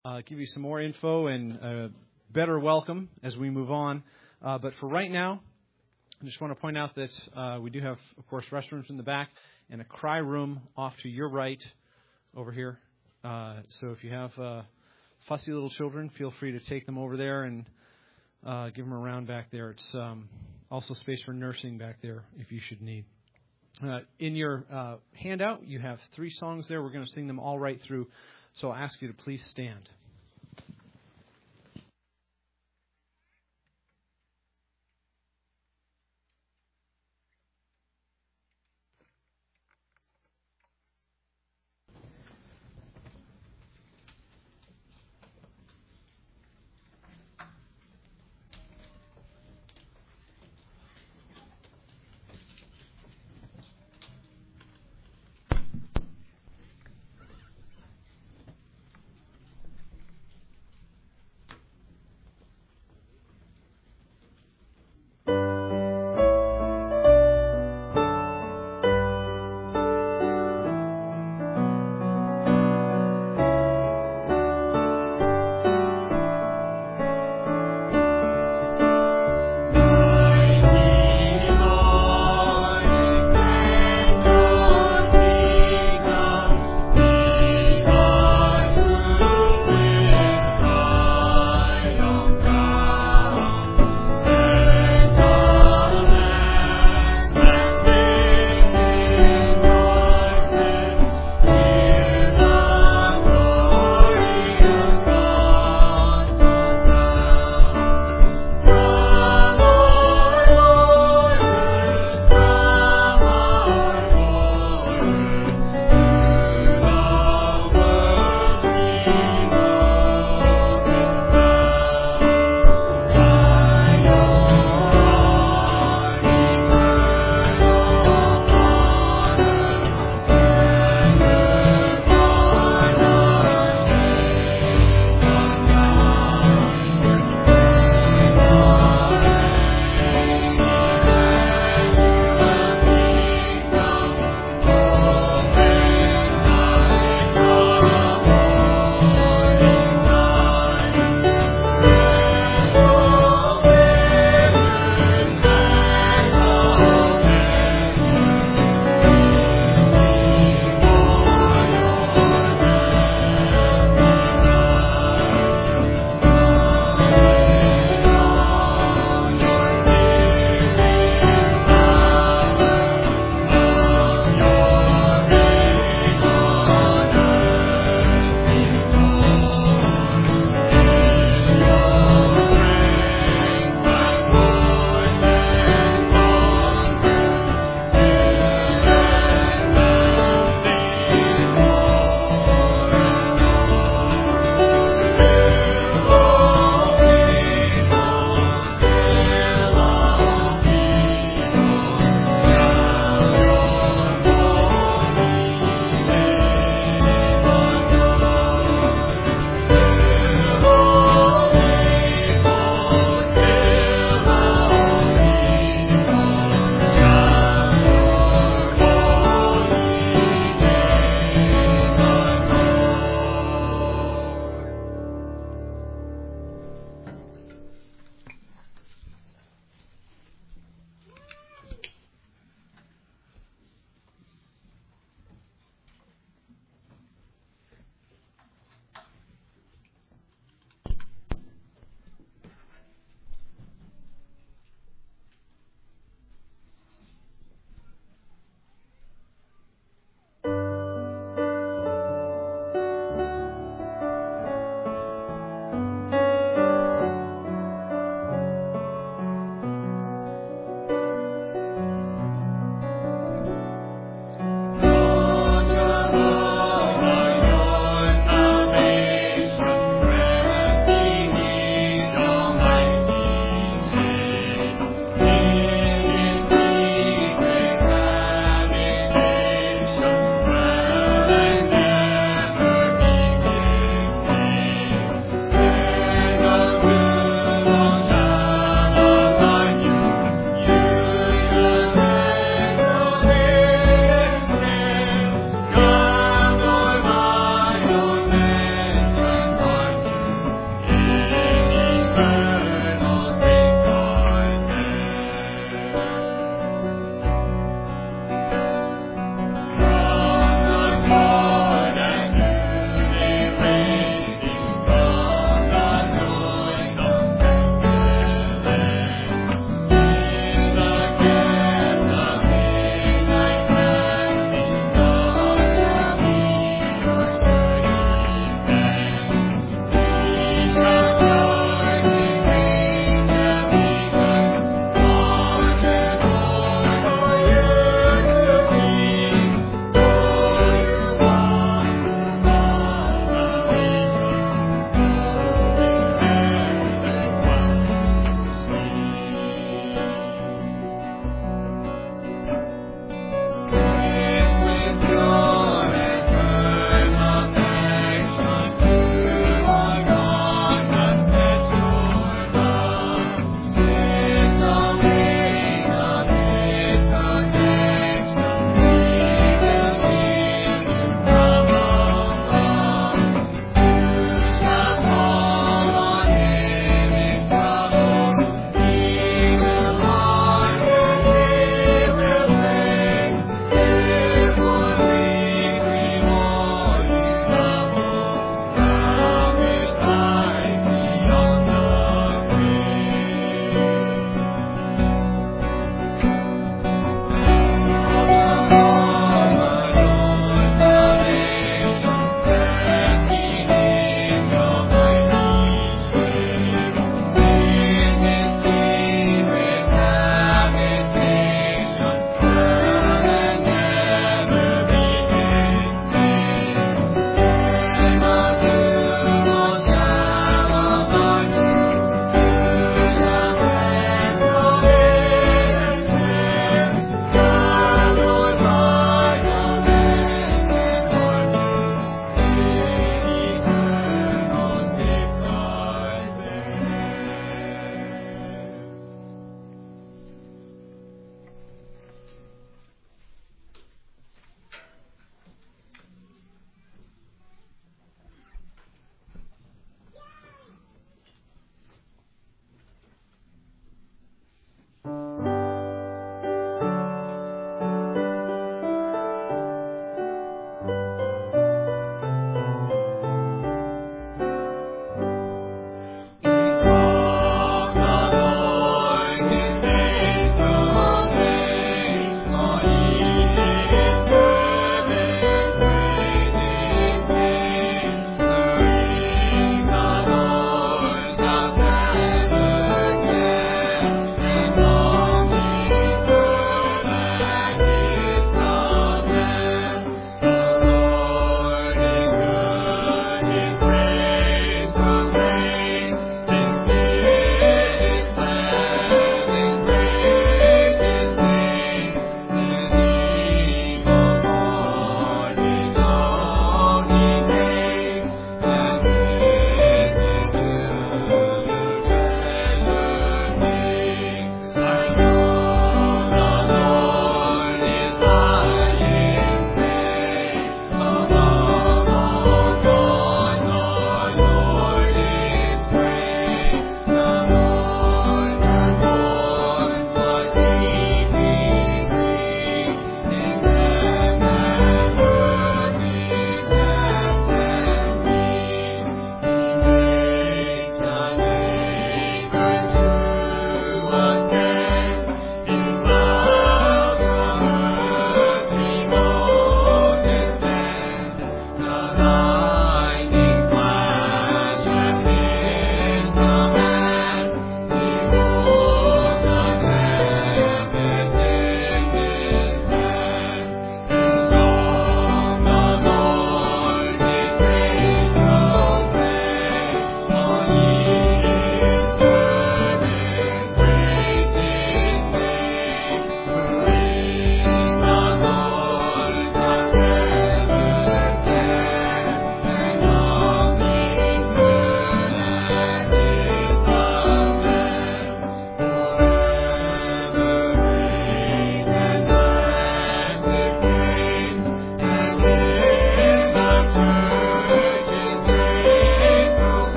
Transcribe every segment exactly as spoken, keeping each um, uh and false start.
Uh, give you some more info and a better welcome as we move on. Uh, but for right now, I just want to point out that uh, we do have, of course, restrooms in the back and a cry room off to your right over here. Uh, so if you have uh, fussy little children, feel free to take them over there and uh, give them a round back there. It's um, also space for nursing back there if you should need. Uh, in your uh, handout, you have three songs there. We're going to sing them all right through. So I'll ask you to please stand.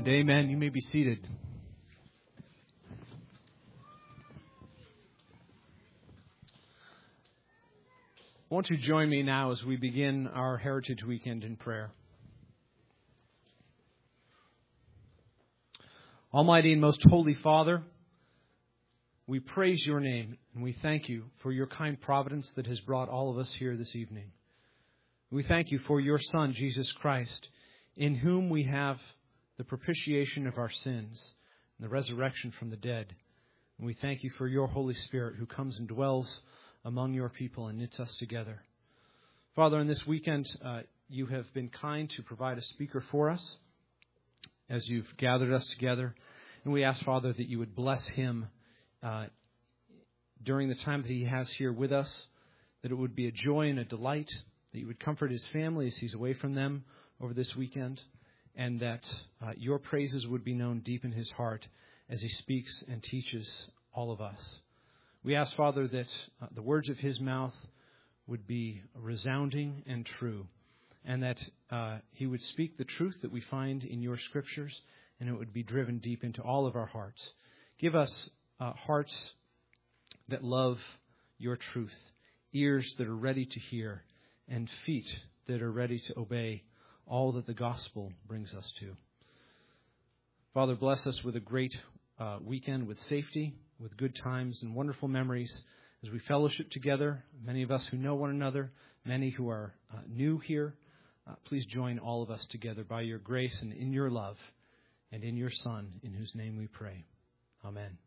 And amen. You may be seated. Won't you join me now as we begin our Heritage Weekend in prayer? Almighty and most holy Father, we praise your name and we thank you for your kind providence that has brought all of us here this evening. We thank you for your Son, Jesus Christ, in whom we have the propitiation of our sins and the resurrection from the dead. And we thank you for your Holy Spirit who comes and dwells among your people and knits us together. Father, in this weekend, uh, you have been kind to provide a speaker for us as you've gathered us together. And we ask, Father, that you would bless him uh, during the time that he has here with us, that it would be a joy and a delight, that you would comfort his family as he's away from them over this weekend, and that uh, your praises would be known deep in his heart as he speaks and teaches all of us. We ask, Father, that uh, the words of his mouth would be resounding and true, and that uh, he would speak the truth that we find in your scriptures, and it would be driven deep into all of our hearts. Give us uh, hearts that love your truth, ears that are ready to hear, and feet that are ready to obey all that the gospel brings us to. Father, bless us with a great uh, weekend with safety, with good times and wonderful memories as we fellowship together. Many of us who know one another, many who are uh, new here, uh, please join all of us together by your grace and in your love and in your Son, in whose name we pray. Amen.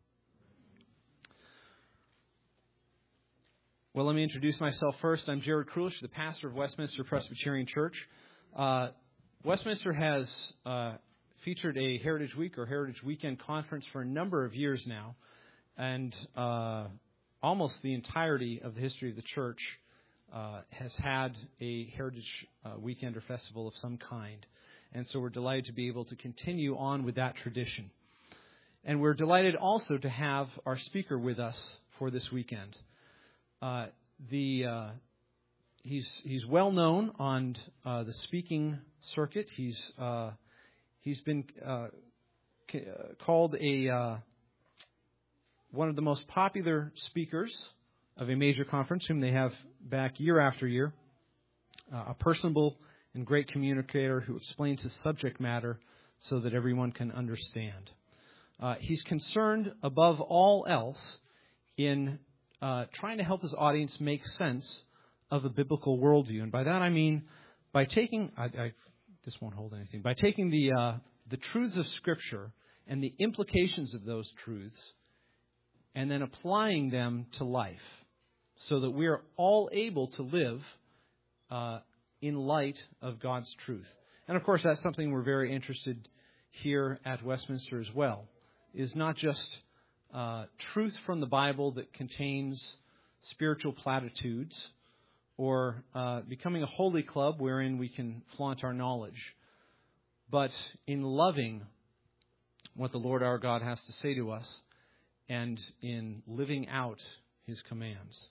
Well, let me introduce myself first. I'm Jared Krulish, the pastor of Westminster Presbyterian Church. Uh, Westminster has uh, featured a Heritage Week or Heritage Weekend conference for a number of years now. And uh, almost the entirety of the history of the church uh, has had a Heritage uh, Weekend or festival of some kind. And so we're delighted to be able to continue on with that tradition. And we're delighted also to have our speaker with us for this weekend. Uh, the uh, he's he's well known on uh, the speaking circuit. He's uh, he's been uh, c- uh, called a uh, one of the most popular speakers of a major conference, whom they have back year after year. Uh, a personable and great communicator who explains his subject matter so that everyone can understand. Uh, he's concerned above all else in uh, trying to help his audience make sense of a biblical worldview. And by that I mean by taking, I, I, this won't hold anything, by taking the uh, the truths of Scripture and the implications of those truths and then applying them to life so that we are all able to live uh, in light of God's truth. And of course, that's something we're very interested here at Westminster as well, is not just uh, truth from the Bible that contains spiritual platitudes or uh, becoming a holy club wherein we can flaunt our knowledge, but in loving what the Lord our God has to say to us and in living out his commands.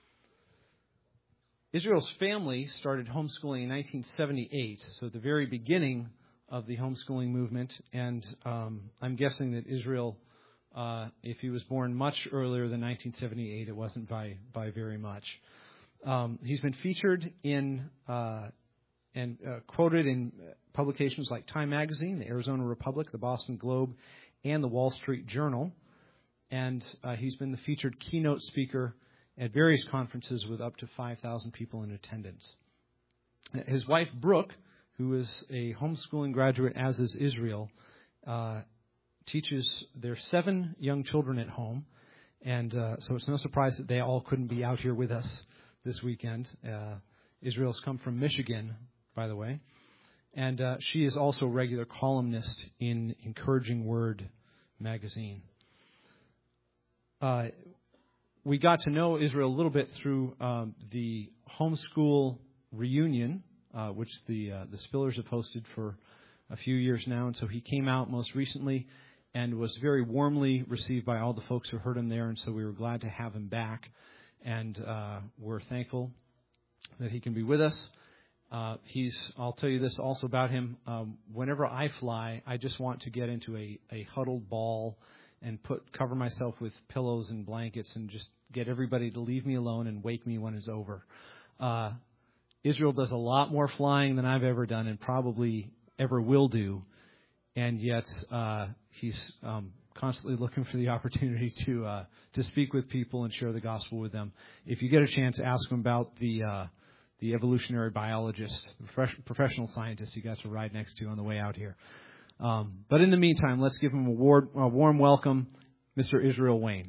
Israel's family started homeschooling in nineteen seventy-eight, so at the very beginning of the homeschooling movement. And um, I'm guessing that Israel, uh, if he was born much earlier than nineteen seventy-eight, it wasn't by, by very much. Um, he's been featured in uh, and uh, quoted in publications like Time Magazine, the Arizona Republic, the Boston Globe, and the Wall Street Journal. And uh, he's been the featured keynote speaker at various conferences with up to five thousand people in attendance. His wife, Brooke, who is a homeschooling graduate, as is Israel, uh, teaches their seven young children at home. And uh, so it's no surprise that they all couldn't be out here with us this weekend. Uh, Israel's come from Michigan, by the way. And uh, she is also a regular columnist in Encouraging Word magazine. Uh, we got to know Israel a little bit through um, the homeschool reunion, uh, which the uh, the Spillers have hosted for a few years now. And so he came out most recently and was very warmly received by all the folks who heard him there. And so we were glad to have him back. And uh, we're thankful that he can be with us. Uh, he's, I'll tell you this also about him. Um, whenever I fly, I just want to get into a, a huddled ball and put cover myself with pillows and blankets and just get everybody to leave me alone and wake me when it's over. Uh, Israel does a lot more flying than I've ever done and probably ever will do. And yet uh, he's um, constantly looking for the opportunity to uh, to speak with people and share the gospel with them. If you get a chance, ask him about the uh, the evolutionary biologist, the professional scientist he got to ride next to on the way out here. Um, but in the meantime, let's give him a, ward, a warm welcome, Mister Israel Wayne.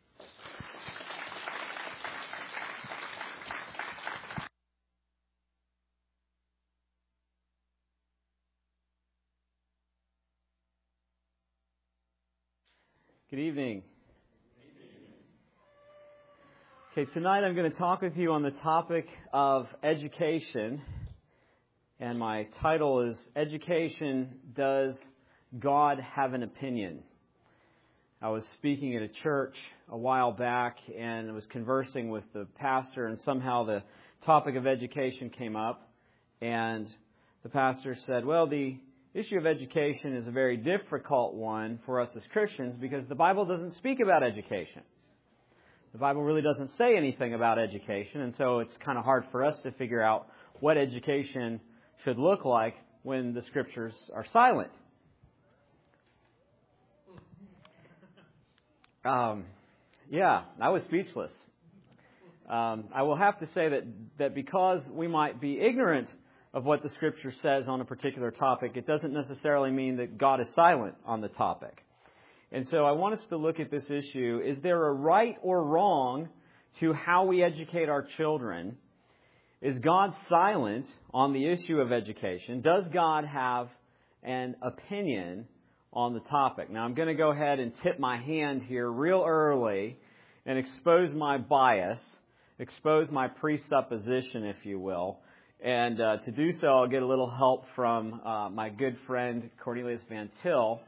Good evening. Okay, tonight I'm going to talk with you on the topic of education. And my title is Education, Does God Have an Opinion? I was speaking at a church a while back and was conversing with the pastor, and somehow the topic of education came up. And the pastor said, well, the issue of education is a very difficult one for us as Christians because the Bible doesn't speak about education. The Bible really doesn't say anything about education, and so it's kind of hard for us to figure out what education should look like when the Scriptures are silent. Um, yeah, I was speechless. Um, I will have to say that, that because we might be ignorant of what the Scripture says on a particular topic, it doesn't necessarily mean that God is silent on the topic. And so I want us to look at this issue. Is there a right or wrong to how we educate our children? Is God silent on the issue of education? Does God have an opinion on the topic? Now, I'm going to go ahead and tip my hand here real early and expose my bias, expose my presupposition, if you will. And uh, to do so, I'll get a little help from uh, my good friend Cornelius Van Til,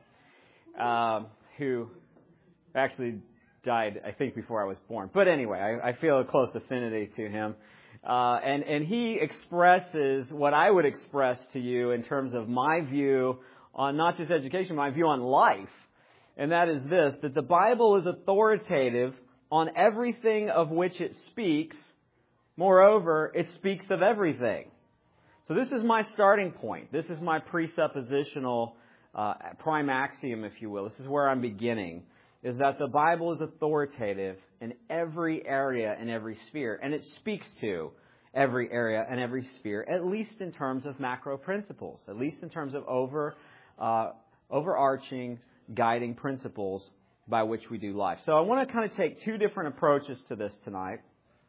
uh, who actually died, I think, before I was born. But anyway, I, I feel a close affinity to him. Uh, and, and he expresses what I would express to you in terms of my view on not just education, my view on life. And that is this, that the Bible is authoritative on everything of which it speaks. Moreover, it speaks of everything. So this is my starting point. This is my presuppositional uh, prime axiom, if you will. This is where I'm beginning, is that the Bible is authoritative in every area and every sphere. And it speaks to every area and every sphere, at least in terms of macro principles, at least in terms of over uh, overarching guiding principles by which we do life. So I want to kind of take two different approaches to this tonight.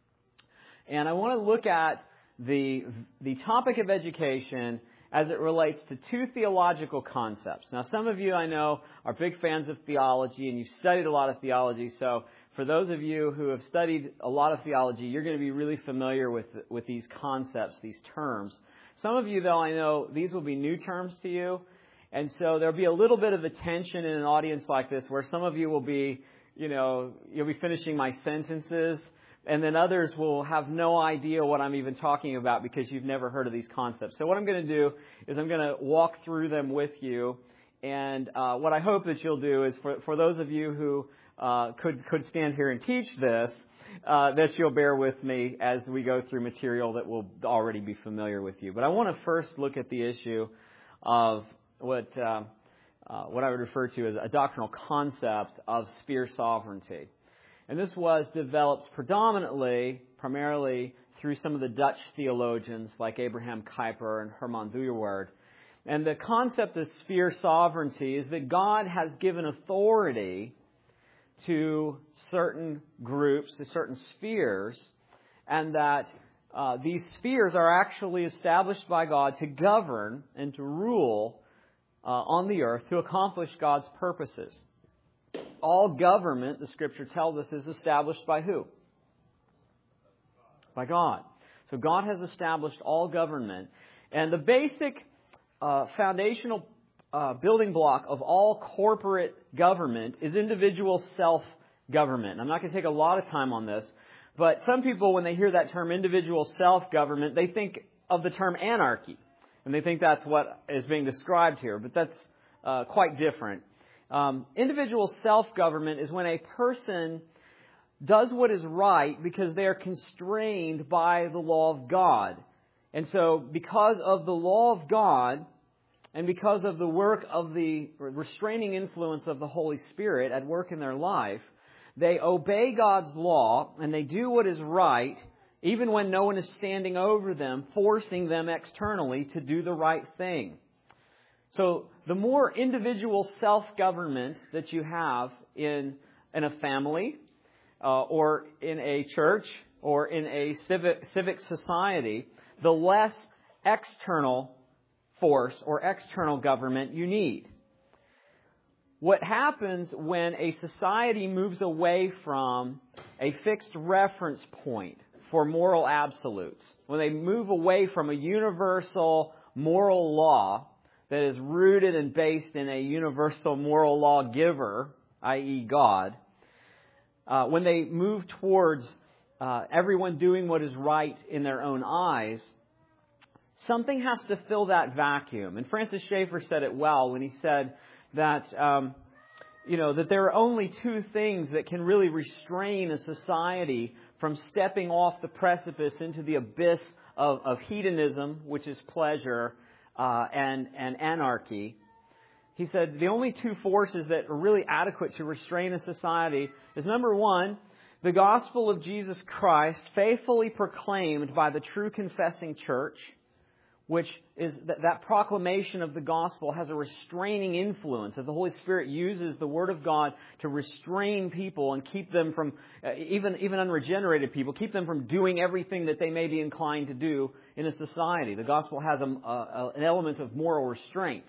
And I want to look at the the topic of education as it relates to two theological concepts. Now, some of you I know are big fans of theology, and you've studied a lot of theology. So for those of you who have studied a lot of theology, you're going to be really familiar with with these concepts, these terms. Some of you, though, I know these will be new terms to you. And so there'll be a little bit of a tension in an audience like this where some of you will be, you know, you'll be finishing my sentences. And then others will have no idea what I'm even talking about because you've never heard of these concepts. So what I'm going to do is I'm going to walk through them with you. And uh, what I hope that you'll do is for, for those of you who uh, could could stand here and teach this, uh, that you'll bear with me as we go through material that will already be familiar with you. But I want to first look at the issue of what uh, uh, what I would refer to as a doctrinal concept of sphere sovereignty. And this was developed predominantly, primarily, through some of the Dutch theologians like Abraham Kuyper and Herman Dooyeweerd. And the concept of sphere sovereignty is that God has given authority to certain groups, to certain spheres, and that uh, these spheres are actually established by God to govern and to rule uh, on the earth to accomplish God's purposes. All government, the Scripture tells us, is established by who? By God. So God has established all government. And the basic uh, foundational uh, building block of all corporate government is individual self-government. I'm not going to take a lot of time on this, but some people, when they hear that term individual self-government, they think of the term anarchy. And they think that's what is being described here, but that's uh, quite different. Um, individual self-government is when a person does what is right because they are constrained by the law of God. And so because of the law of God and because of the work of the restraining influence of the Holy Spirit at work in their life, they obey God's law and they do what is right even when no one is standing over them, forcing them externally to do the right thing. So the more individual self-government that you have in, in a family, uh, or in a church, or in a civic, civic society, the less external force or external government you need. What happens when a society moves away from a fixed reference point for moral absolutes, when they move away from a universal moral law that is rooted and based in a universal moral law giver, that is. God, uh, when they move towards uh, everyone doing what is right in their own eyes, something has to fill that vacuum. And Francis Schaeffer said it well when he said that, um, you know, that there are only two things that can really restrain a society from stepping off the precipice into the abyss of, of hedonism, which is pleasure, uh, and, and anarchy. He said the only two forces that are really adequate to restrain a society is, number one, the gospel of Jesus Christ faithfully proclaimed by the true confessing church, which is that, that proclamation of the gospel has a restraining influence. That the Holy Spirit uses the Word of God to restrain people and keep them from, uh, even, even unregenerated people, keep them from doing everything that they may be inclined to do in a society. The gospel has a, a, an element of moral restraint.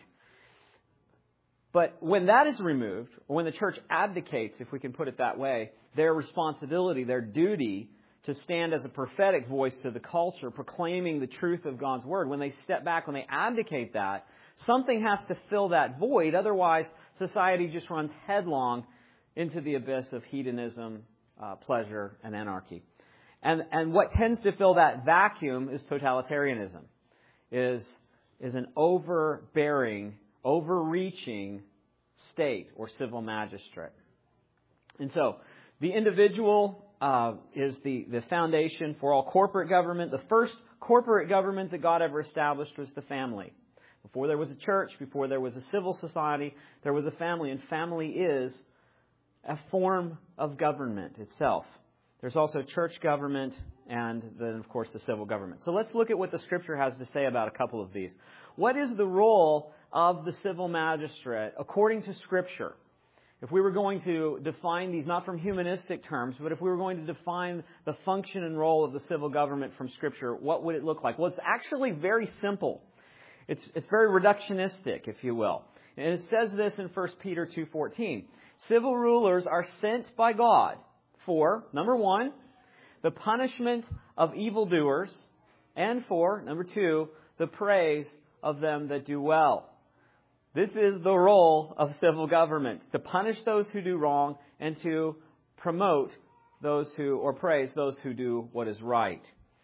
But when that is removed, or when the church abdicates, if we can put it that way, their responsibility, their duty to stand as a prophetic voice to the culture, proclaiming the truth of God's Word, when they step back, when they abdicate that, something has to fill that void. Otherwise, society just runs headlong into the abyss of hedonism, uh, pleasure, and anarchy. And, and what tends to fill that vacuum is totalitarianism, is, is an overbearing, overreaching state or civil magistrate. And so, the individual uh, is the, the foundation for all corporate government. The first corporate government that God ever established was the family. Before there was a church, before there was a civil society, there was a family. And family is a form of government itself. There's also church government and then, of course, the civil government. So let's look at what the Scripture has to say about a couple of these. What is the role of the civil magistrate according to Scripture? If we were going to define these, not from humanistic terms, but if we were going to define the function and role of the civil government from Scripture, what would it look like? Well, it's actually very simple. It's, it's very reductionistic, if you will. And it says this in First Peter two fourteen. Civil rulers are sent by God for, number one, the punishment of evildoers, and for, number two, the praise of them that do well. This is the role of civil government, to punish those who do wrong and to promote those who, or praise those who do what is right.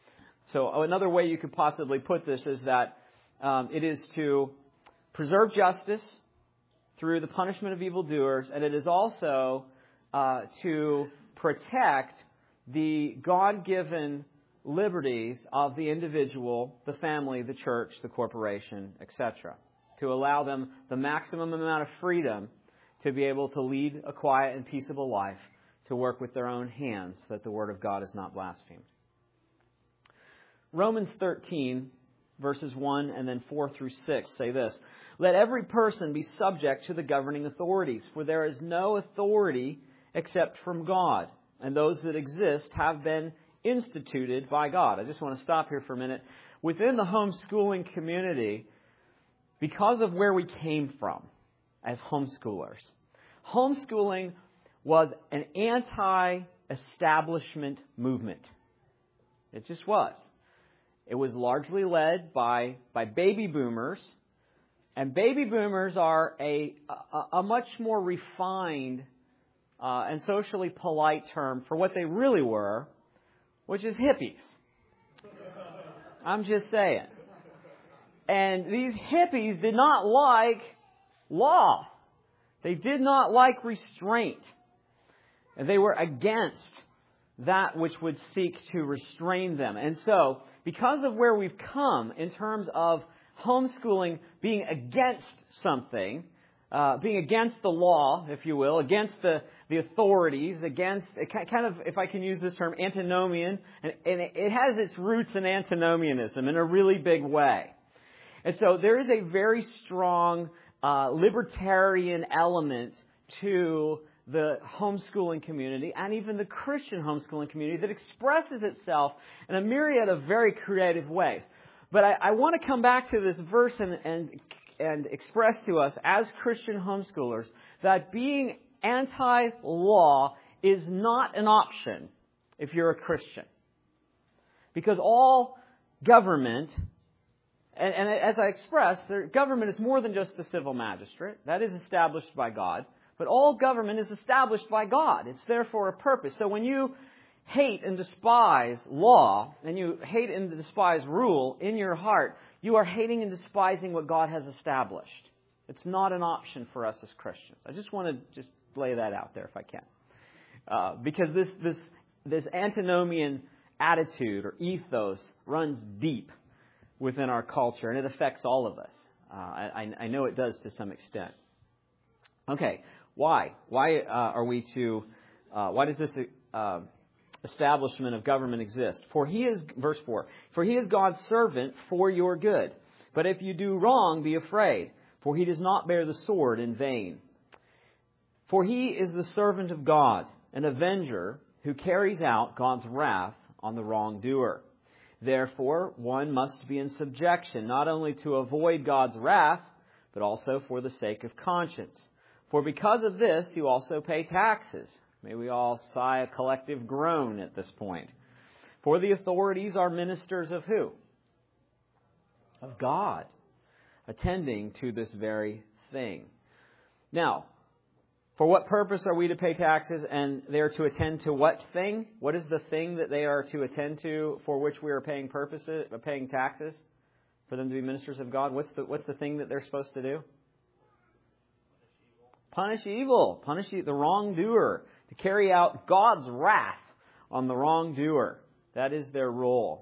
So another way you could possibly put this is that um, it is to preserve justice through the punishment of evildoers, and it is also uh, to protect the God-given liberties of the individual, the family, the church, the corporation, et cetera, to allow them the maximum amount of freedom to be able to lead a quiet and peaceable life, to work with their own hands, so that the Word of God is not blasphemed. Romans thirteen, verses one and then four through six say this: Let every person be subject to the governing authorities, for there is no authority except from God, and those that exist have been instituted by God. I just want to stop here for a minute. Within the homeschooling community, because of where we came from as homeschoolers, homeschooling was an anti-establishment movement. It just was. It was largely led by, by baby boomers. And baby boomers are a, a, a much more refined uh, and socially polite term for what they really were, which is hippies. I'm just saying. And these hippies did not like law. They did not like restraint. And they were against that which would seek to restrain them. And so, because of where we've come in terms of homeschooling being against something, uh, being against the law, if you will, against the, the authorities, against, kind of, if I can use this term, antinomian, and, and it has its roots in antinomianism in a really big way. And so there is a very strong uh, libertarian element to the homeschooling community and even the Christian homeschooling community that expresses itself in a myriad of very creative ways. But I, I want to come back to this verse and, and, and express to us as Christian homeschoolers that being anti-law is not an option if you're a Christian. Because all government, and, and as I expressed, the government is more than just the civil magistrate. That is established by God. But all government is established by God. It's there for a purpose. So when you hate and despise law, and you hate and despise rule in your heart, you are hating and despising what God has established. It's not an option for us as Christians. I just want to just lay that out there if I can. Uh, because this, this, this antinomian attitude or ethos runs deep within our culture, and it affects all of us. Uh, I, I know it does to some extent. Okay. Why? Why uh, are we to? Uh, why does this uh, establishment of government exist? For he is, verse four. For he is God's servant for your good. But if you do wrong, be afraid, for he does not bear the sword in vain. For he is the servant of God, an avenger who carries out God's wrath on the wrongdoer. Therefore, one must be in subjection, not only to avoid God's wrath, but also for the sake of conscience. For because of this, you also pay taxes. May we all sigh a collective groan at this point. For the authorities are ministers of who? Of God, attending to this very thing. Now, for what purpose are we to pay taxes? And they are to attend to what thing? What is the thing that they are to attend to for which we are paying purposes, paying taxes? For them to be ministers of God? What's the, what's the thing that they're supposed to do? Punish evil, punish the wrongdoer, to carry out God's wrath on the wrongdoer. That is their role.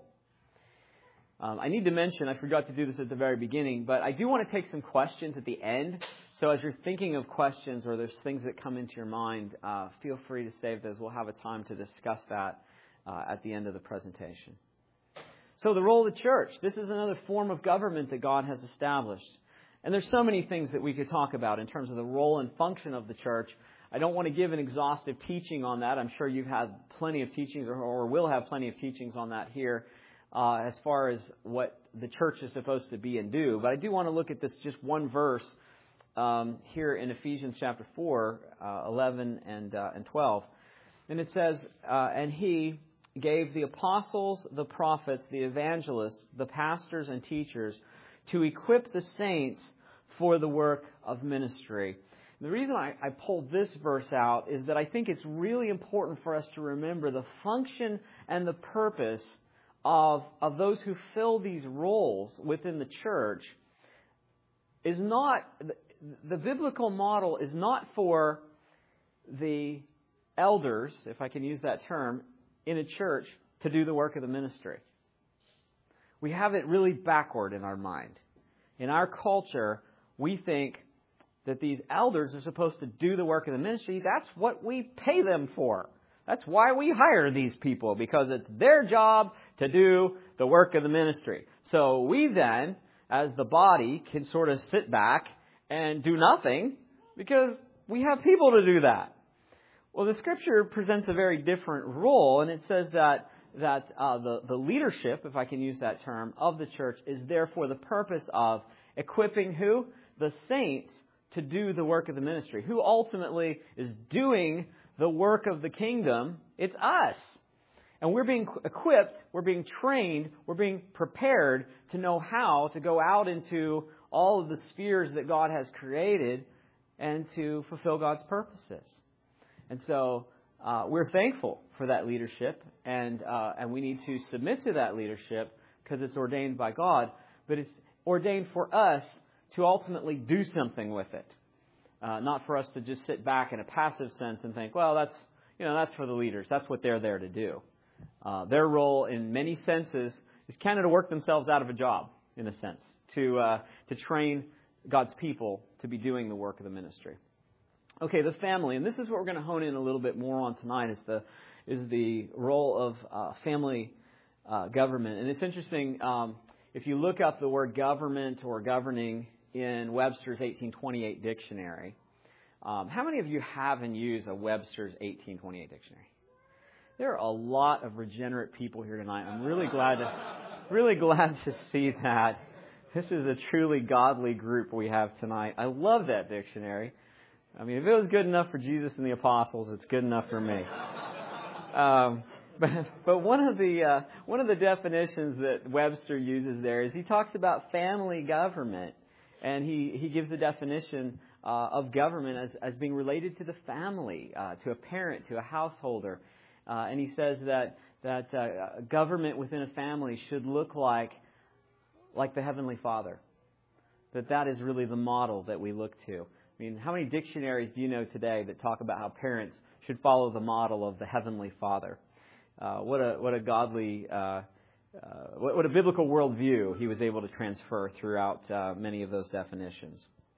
Um, I need to mention, I forgot to do this at the very beginning, but I do want to take some questions at the end. So as you're thinking of questions or there's things that come into your mind, uh, feel free to save those. We'll have a time to discuss that uh, at the end of the presentation. So the role of the church. This is another form of government that God has established. And there's so many things that we could talk about in terms of the role and function of the church. I don't want to give an exhaustive teaching on that. I'm sure you've had plenty of teachings or, or will have plenty of teachings on that here uh, as far as what the church is supposed to be and do. But I do want to look at this just one verse um, here in Ephesians chapter four, uh, eleven and, uh, and twelve. And it says, uh, and he gave the apostles, the prophets, the evangelists, the pastors and teachers to equip the saints for the work of ministry. And the reason I, I pulled this verse out is that I think it's really important for us to remember the function and the purpose of, of those who fill these roles within the church is not, the, the biblical model is not for the elders, if I can use that term, in a church to do the work of the ministry. We have it really backward in our mind. In our culture, we think that these elders are supposed to do the work of the ministry. That's what we pay them for. That's why we hire these people, because it's their job to do the work of the ministry. So we then, as the body, can sort of sit back and do nothing because we have people to do that. Well, the Scripture presents a very different role, and it says that that uh, the, the leadership, if I can use that term, of the church is there for the purpose of equipping who? The saints to do the work of the ministry. Who ultimately is doing the work of the kingdom? It's us. And we're being equipped, we're being trained, we're being prepared to know how to go out into all of the spheres that God has created and to fulfill God's purposes. And so uh, we're thankful for that leadership, and uh, and we need to submit to that leadership because it's ordained by God, but it's ordained for us to ultimately do something with it. Uh, not for us to just sit back in a passive sense and think, well, that's, you know, that's for the leaders. That's what they're there to do. Uh, their role in many senses is kind of to work themselves out of a job, in a sense, to uh, to train God's people to be doing the work of the ministry. Okay, the family, and this is what we're going to hone in a little bit more on tonight, is the is the role of uh, family uh, government. And it's interesting, um, if you look up the word government or governing in Webster's eighteen twenty-eight dictionary, um, how many of you have and use a Webster's eighteen twenty-eight dictionary? There are a lot of regenerate people here tonight. I'm really glad to really glad to see that. This is a truly godly group we have tonight. I love that dictionary. I mean, if it was good enough for Jesus and the apostles, it's good enough for me. Um, but, but one of the uh, one of the definitions that Webster uses there is he talks about family government, and he, he gives a definition uh, of government as, as being related to the family, uh, to a parent, to a householder. Uh, and he says that that uh, government within a family should look like like the Heavenly Father. That that is really the model that we look to. I mean, how many dictionaries do you know today that talk about how parents should follow the model of the Heavenly Father? Uh, what a what a godly, uh, uh, what, what a biblical worldview he was able to transfer throughout uh, many of those definitions.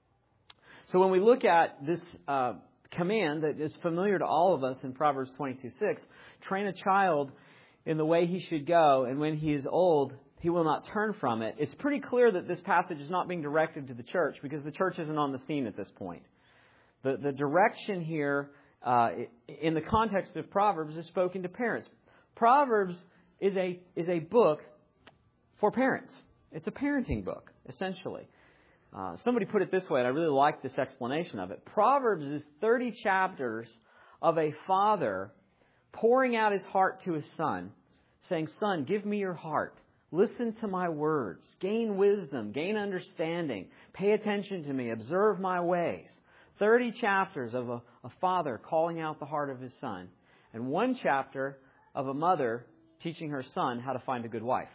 So when we look at this uh, command that is familiar to all of us in Proverbs twenty-two six, train a child in the way he should go, and when he is old, he will not turn from it. It's pretty clear that this passage is not being directed to the church because the church isn't on the scene at this point. The, the direction here, uh, in the context of Proverbs, is spoken to parents. Proverbs is a is a book for parents. It's a parenting book, essentially. Uh, somebody put it this way, and I really like this explanation of it. Proverbs is thirty chapters of a father pouring out his heart to his son, saying, "Son, give me your heart. Listen to my words. Gain wisdom. Gain understanding. Pay attention to me. Observe my ways." Thirty chapters of a, a father calling out the heart of his son, and one chapter of a mother teaching her son how to find a good wife.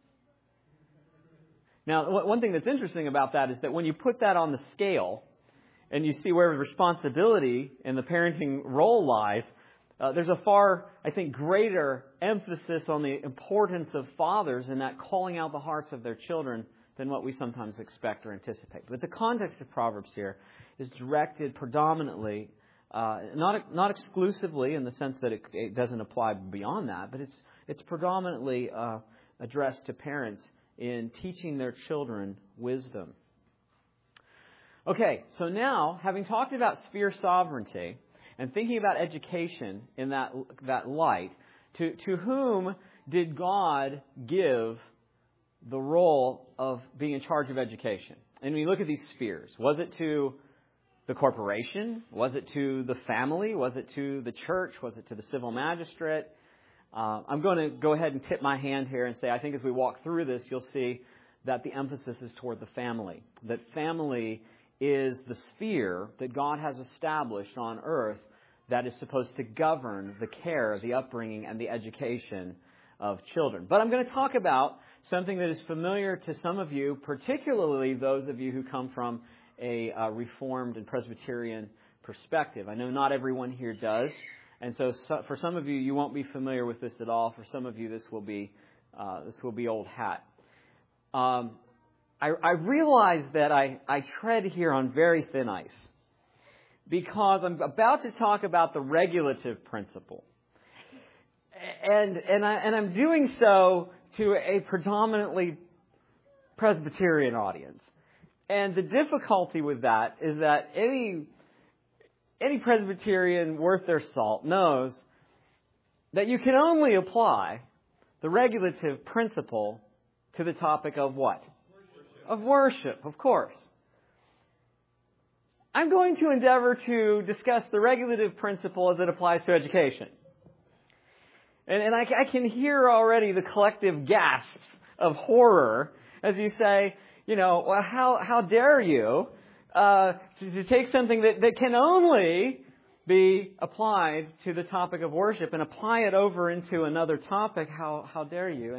Now, one thing that's interesting about that is that when you put that on the scale and you see where the responsibility in the parenting role lies, uh, there's a far, I think, greater emphasis on the importance of fathers in that calling out the hearts of their children than what we sometimes expect or anticipate. But the context of Proverbs here is directed predominantly, uh, not not exclusively in the sense that it, it doesn't apply beyond that, but it's it's predominantly uh, addressed to parents in teaching their children wisdom. Okay, so now, having talked about sphere sovereignty and thinking about education in that that light, to, to whom did God give the role of being in charge of education? And when you look at these spheres, was it to the corporation? Was it to the family? Was it to the church? Was it to the civil magistrate? Uh, I'm going to go ahead and tip my hand here and say, I think as we walk through this, you'll see that the emphasis is toward the family. That family is the sphere that God has established on earth that is supposed to govern the care, the upbringing, and the education of children. But I'm going to talk about something that is familiar to some of you, particularly those of you who come from a uh, Reformed and Presbyterian perspective. I know not everyone here does. And so, so for some of you, you won't be familiar with this at all. For some of you, this will be uh, this will be old hat. Um, I, I realize that I, I tread here on very thin ice because I'm about to talk about the regulative principle, and and I and I'm doing so to a predominantly Presbyterian audience. And the difficulty with that is that any Any Presbyterian worth their salt knows that you can only apply the regulative principle to the topic of what? Worship. Of worship, of course. I'm going to endeavor to discuss the regulative principle as it applies to education. And, and I, I can hear already the collective gasps of horror as you say, you know, well, how, how dare you? Uh, to, to take something that, that can only be applied to the topic of worship and apply it over into another topic. How how dare you? And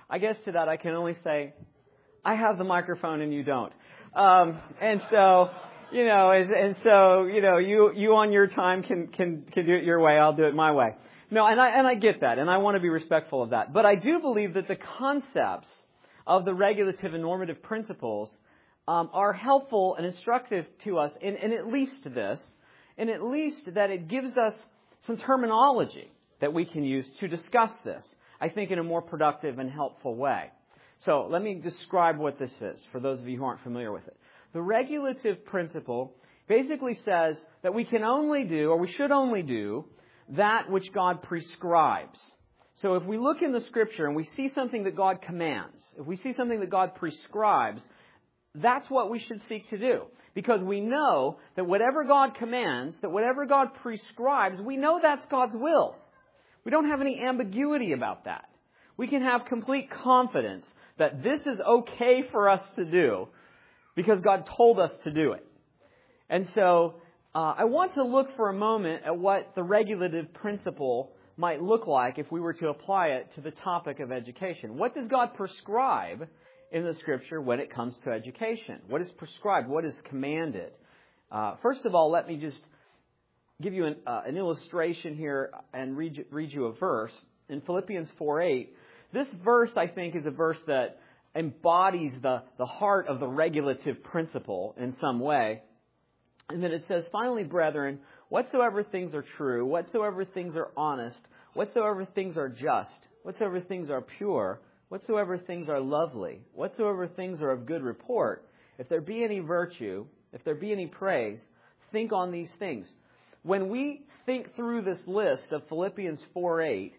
I guess to that I can only say, I have the microphone and you don't. Um, and so, you know, and, and so, you know, you, you on your time can, can, can do it your way. I'll do it my way. No, and I, and I get that, and I want to be respectful of that. But I do believe that the concepts of the regulative and normative principles um, are helpful and instructive to us in, in at least this, in at least that it gives us some terminology that we can use to discuss this, I think, in a more productive and helpful way. So let me describe what this is for those of you who aren't familiar with it. The regulative principle basically says that we can only do, or we should only do, that which God prescribes. So if we look in the Scripture and we see something that God commands, if we see something that God prescribes, that's what we should seek to do. Because we know that whatever God commands, that whatever God prescribes, we know that's God's will. We don't have any ambiguity about that. We can have complete confidence that this is okay for us to do because God told us to do it. And so uh, I want to look for a moment at what the regulative principle might look like if we were to apply it to the topic of education. What does God prescribe in the Scripture when it comes to education? What is prescribed? What is commanded? Uh, first of all, let me just give you an, uh, an illustration here and read, read you a verse. In Philippians four eight, this verse, I think, is a verse that embodies the, the heart of the regulative principle in some way. And then it says, finally, brethren, whatsoever things are true, whatsoever things are honest, whatsoever things are just, whatsoever things are pure, whatsoever things are lovely, whatsoever things are of good report, if there be any virtue, if there be any praise, think on these things. When we think through this list of Philippians four eight,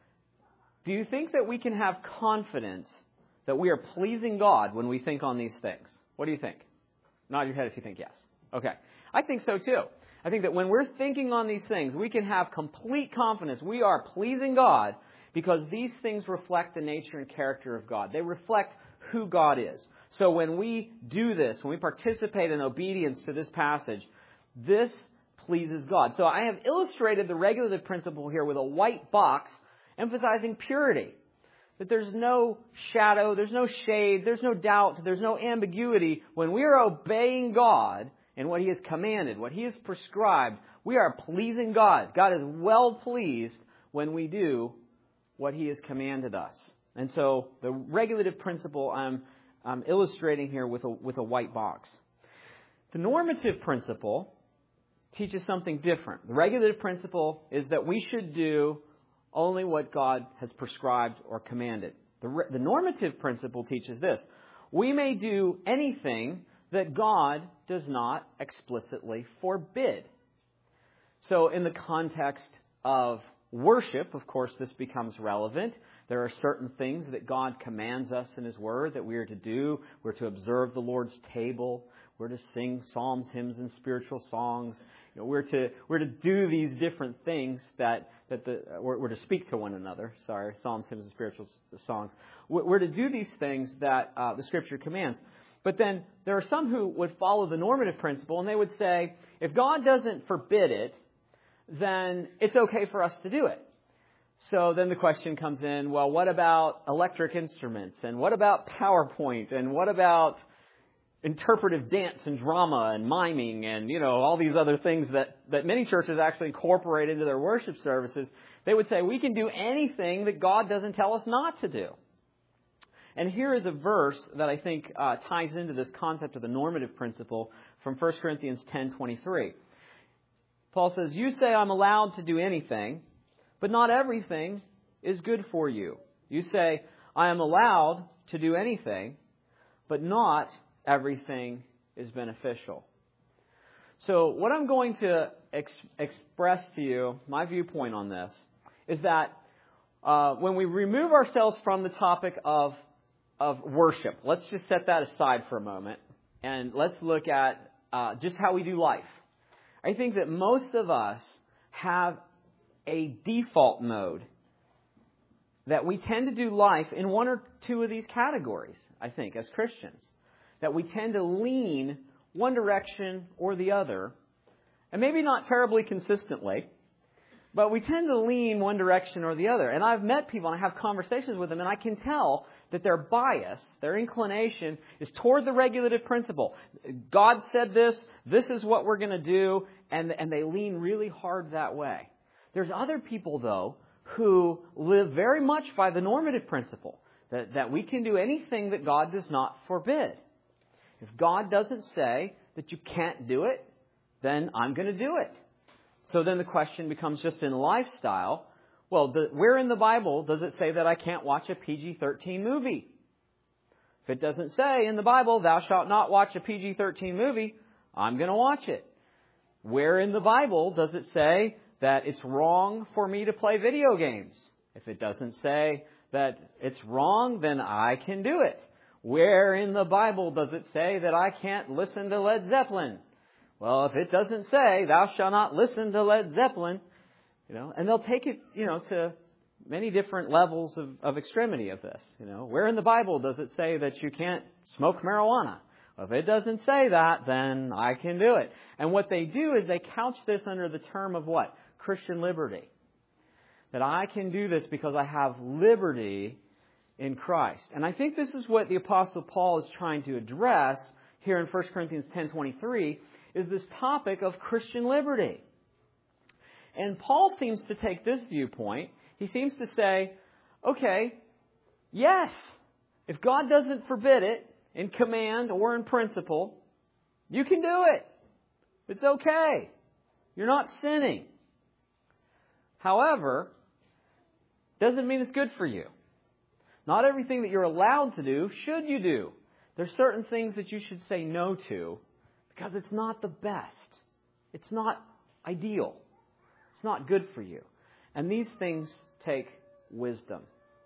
do you think that we can have confidence that we are pleasing God when we think on these things? What do you think? Nod your head if you think yes. Okay. I think so too. I think that when we're thinking on these things, we can have complete confidence we are pleasing God because these things reflect the nature and character of God. They reflect who God is. So when we do this, when we participate in obedience to this passage, this pleases God. So I have illustrated the regulative principle here with a white box emphasizing purity. That there's no shadow, there's no shade, there's no doubt, there's no ambiguity. When we are obeying God and what He has commanded, what He has prescribed, we are pleasing God. God is well pleased when we do what He has commanded us. And so the regulative principle I'm, I'm illustrating here with a, with a white box. The normative principle teaches something different. The regulative principle is that we should do only what God has prescribed or commanded. The, re- the normative principle teaches this. We may do anything that God does not explicitly forbid. So in the context of worship, of course, this becomes relevant. There are certain things that God commands us in His Word that we are to do. We're to observe the Lord's table. We're to sing psalms, hymns, and spiritual songs. You know, we're to we're to do these different things that that the we're, we're to speak to one another. Sorry, psalms, hymns, and spiritual songs. We're to do these things that uh, the Scripture commands. But then there are some who would follow the normative principle, and they would say, if God doesn't forbid it, then it's okay for us to do it. So then the question comes in, well, what about electric instruments? And what about PowerPoint? And what about interpretive dance and drama and miming and, you know, all these other things that, that many churches actually incorporate into their worship services? They would say we can do anything that God doesn't tell us not to do. And here is a verse that I think uh, ties into this concept of the normative principle from First Corinthians ten twenty-three. Paul says, you say I'm allowed to do anything, but not everything is good for you. You say, I am allowed to do anything, but not everything is beneficial. So what I'm going to ex- express to you, my viewpoint on this, is that uh, when we remove ourselves from the topic of, of worship, let's just set that aside for a moment, and let's look at uh, just how we do life. I think that most of us have a default mode that we tend to do life in one or two of these categories, I think, as Christians. That we tend to lean one direction or the other, and maybe not terribly consistently, but we tend to lean one direction or the other. And I've met people and I have conversations with them, and I can tell that their bias, their inclination, is toward the regulative principle. God said this, this is what we're going to do, and, and they lean really hard that way. There's other people, though, who live very much by the normative principle, that, that we can do anything that God does not forbid. If God doesn't say that you can't do it, then I'm going to do it. So then the question becomes just in lifestyle, well, the, where in the Bible does it say that I can't watch a P G thirteen movie? If it doesn't say in the Bible, thou shalt not watch a P G thirteen movie, I'm going to watch it. Where in the Bible does it say that it's wrong for me to play video games? If it doesn't say that it's wrong, then I can do it. Where in the Bible does it say that I can't listen to Led Zeppelin? Well, if it doesn't say, thou shalt not listen to Led Zeppelin, you know, and they'll take it, you know, to many different levels of, of extremity of this. You know, where in the Bible does it say that you can't smoke marijuana? Well, if it doesn't say that, then I can do it. And what they do is they couch this under the term of what? Christian liberty. That I can do this because I have liberty in Christ. And I think this is what the Apostle Paul is trying to address here in First Corinthians ten twenty-three, is this topic of Christian liberty. And Paul seems to take this viewpoint. He seems to say, okay, yes, if God doesn't forbid it in command or in principle, you can do it. It's okay. You're not sinning. However, doesn't mean it's good for you. Not everything that you're allowed to do should you do. There's certain things that you should say no to because it's not the best. It's not ideal. It's not good for you. And these things take wisdom.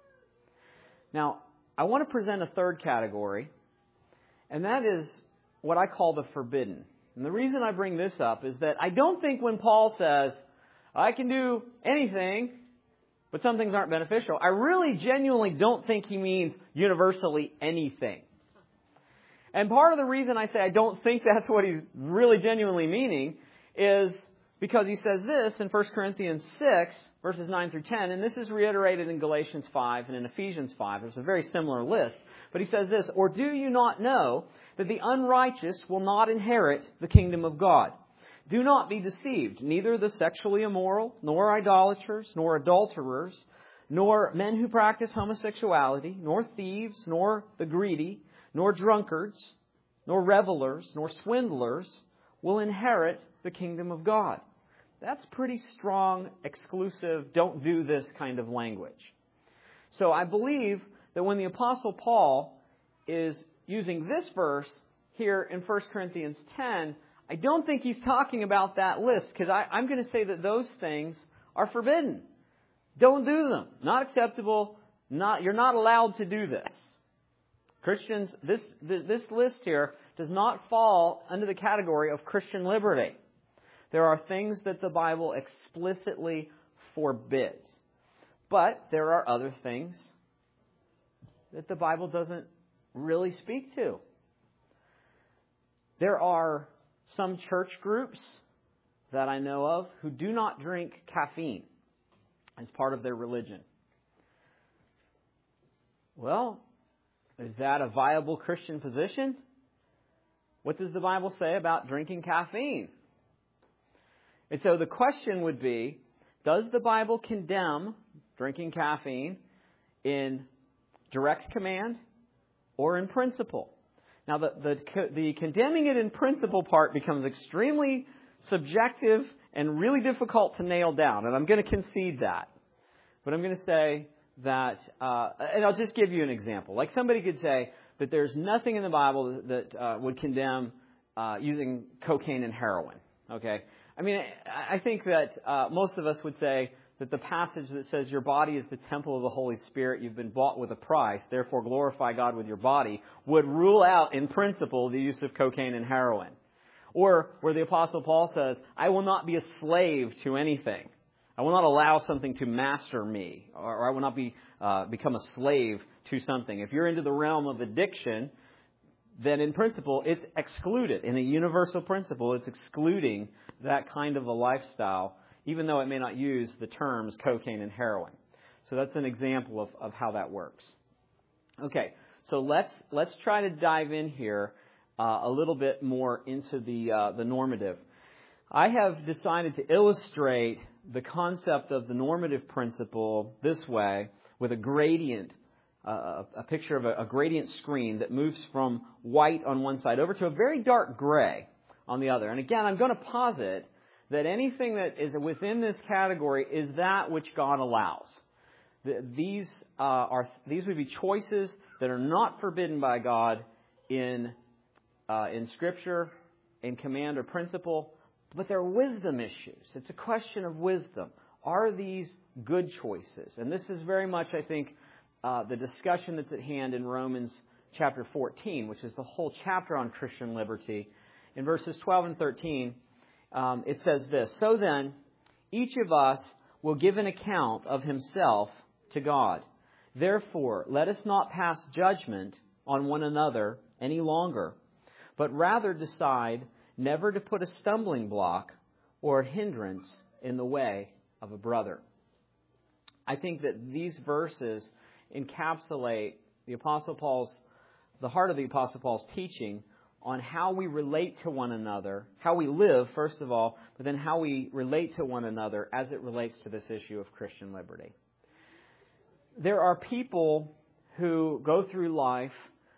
Now, I want to present a third category, and that is what I call the forbidden. And the reason I bring this up is that I don't think when Paul says, I can do anything, but some things aren't beneficial, I really genuinely don't think he means universally anything. And part of the reason I say I don't think that's what he's really genuinely meaning is because he says this in First Corinthians six, verses nine through ten, and this is reiterated in Galatians five and in Ephesians five. There's a very similar list. But he says this, or do you not know that the unrighteous will not inherit the kingdom of God? Do not be deceived. Neither the sexually immoral, nor idolaters, nor adulterers, nor men who practice homosexuality, nor thieves, nor the greedy, nor drunkards, nor revelers, nor swindlers will inherit the kingdom of God. That's pretty strong, exclusive, don't do this kind of language. So I believe that when the Apostle Paul is using this verse here in First Corinthians ten, I don't think he's talking about that list, because I'm going to say that those things are forbidden. Don't do them. Not acceptable. Not, you're not allowed to do this. Christians, this, this list here does not fall under the category of Christian liberty. There are things that the Bible explicitly forbids. But there are other things that the Bible doesn't really speak to. There are some church groups that I know of who do not drink caffeine as part of their religion. Well, is that a viable Christian position? What does the Bible say about drinking caffeine? And so the question would be, does the Bible condemn drinking caffeine in direct command or in principle? Now, the, the, the condemning it in principle part becomes extremely subjective and really difficult to nail down. And I'm going to concede that. But I'm going to say that, uh, and I'll just give you an example. Like somebody could say that there's nothing in the Bible that uh, would condemn uh, using cocaine and heroin. Okay? I mean, I think that uh, most of us would say that the passage that says your body is the temple of the Holy Spirit, you've been bought with a price, therefore glorify God with your body, would rule out in principle the use of cocaine and heroin. Or where the Apostle Paul says, I will not be a slave to anything. I will not allow something to master me, or I will not be uh, become a slave to something. If you're into the realm of addiction, then in principle it's excluded. In a universal principle, it's excluding that kind of a lifestyle, even though it may not use the terms cocaine and heroin. So that's an example of, of how that works. Okay, so let's let's try to dive in here uh, a little bit more into the uh, the normative. I have decided to illustrate the concept of the normative principle this way with a gradient, uh, a picture of a, a gradient screen that moves from white on one side over to a very dark gray on the other. And again, I'm going to posit that anything that is within this category is that which God allows. These uh, are these would be choices that are not forbidden by God in uh, in Scripture, in command or principle, but they're wisdom issues. It's a question of wisdom. Are these good choices? And this is very much, I think, uh, the discussion that's at hand in Romans chapter fourteen, which is the whole chapter on Christian liberty. In verses twelve and thirteen, um, it says this: "So then, each of us will give an account of himself to God. Therefore, let us not pass judgment on one another any longer, but rather decide never to put a stumbling block or a hindrance in the way of a brother." I think that these verses encapsulate the Apostle Paul's, the heart of the Apostle Paul's teaching on how we relate to one another, how we live, first of all, but then how we relate to one another as it relates to this issue of Christian liberty. There are people who go through life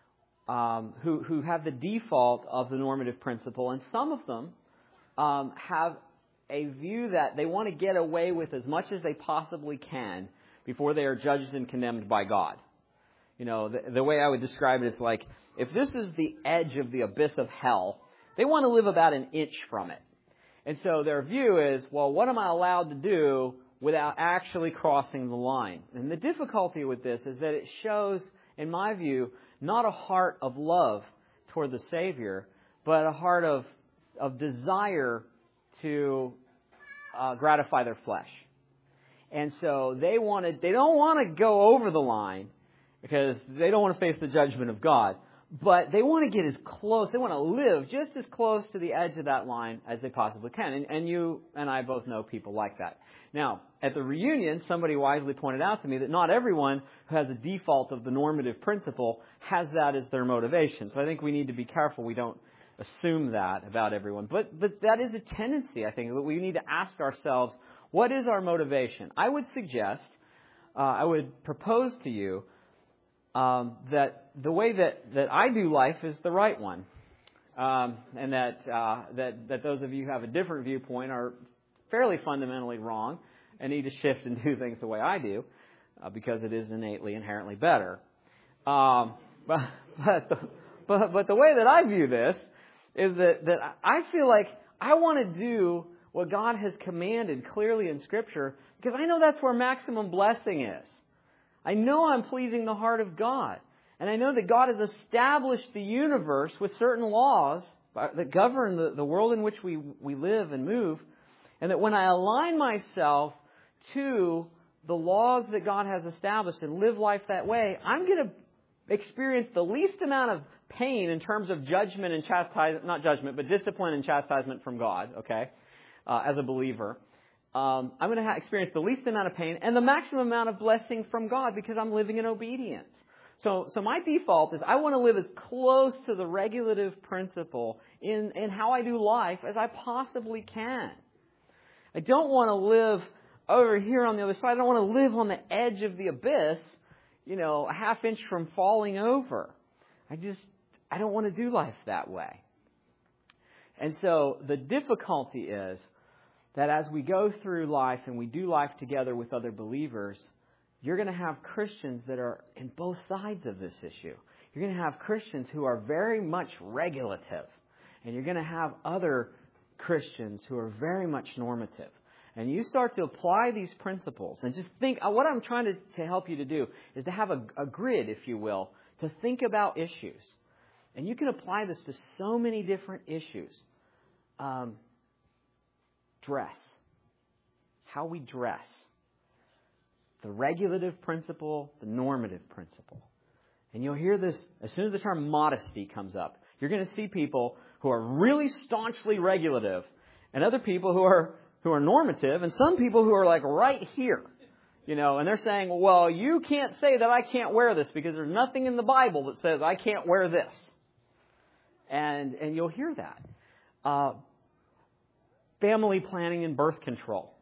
um, who, who have the default of the normative principle, and some of them um, have a view that they want to get away with as much as they possibly can before they are judged and condemned by God. You know, the, the way I would describe it is like, if this is the edge of the abyss of hell, they want to live about an inch from it. And so their view is, well, what am I allowed to do without actually crossing the line? And the difficulty with this is that it shows, in my view, not a heart of love toward the Savior, but a heart of, of desire to uh, gratify their flesh. And so they wanted, they don't want to go over the line because they don't want to face the judgment of God. But they want to get as close, they want to live just as close to the edge of that line as they possibly can. And, and you and I both know people like that. Now, at the reunion, somebody wisely pointed out to me that not everyone who has a default of the normative principle has that as their motivation. So I think we need to be careful we don't assume that about everyone. But, but that is a tendency, I think, that we need to ask ourselves, what is our motivation? I would suggest, uh, I would propose to you, Um, that the way that, that I do life is the right one, um, and that, uh, that that those of you who have a different viewpoint are fairly fundamentally wrong and need to shift and do things the way I do, uh, because it is innately, inherently better. Um, but but the, but but the way that I view this is that that I feel like I want to do what God has commanded clearly in Scripture because I know that's where maximum blessing is. I know I'm pleasing the heart of God. And I know that God has established the universe with certain laws that govern the, the world in which we, we live and move. And that when I align myself to the laws that God has established and live life that way, I'm going to experience the least amount of pain in terms of judgment and chastisement, not judgment, but discipline and chastisement from God, okay, uh, as a believer. Um, I'm going to ha- experience the least amount of pain and the maximum amount of blessing from God because I'm living in obedience. So, so my default is I want to live as close to the regulative principle in, in how I do life as I possibly can. I don't want to live over here on the other side. I don't want to live on the edge of the abyss, you know, a half inch from falling over. I just, I don't want to do life that way. And so the difficulty is that as we go through life and we do life together with other believers, you're going to have Christians that are in both sides of this issue. You're going to have Christians who are very much regulative. And you're going to have other Christians who are very much normative. And you start to apply these principles and just think, what I'm trying to, to help you to do is to have a, a grid, if you will, to think about issues. And you can apply this to so many different issues. Um, Dress. How we dress. The regulative principle, the normative principle. And you'll hear this as soon as the term modesty comes up. You're going to see people who are really staunchly regulative and other people who are who are normative and some people who are like right here. You know, and they're saying, well, you can't say that I can't wear this because there's nothing in the Bible that says I can't wear this. And and you'll hear that. Uh, family planning and birth control.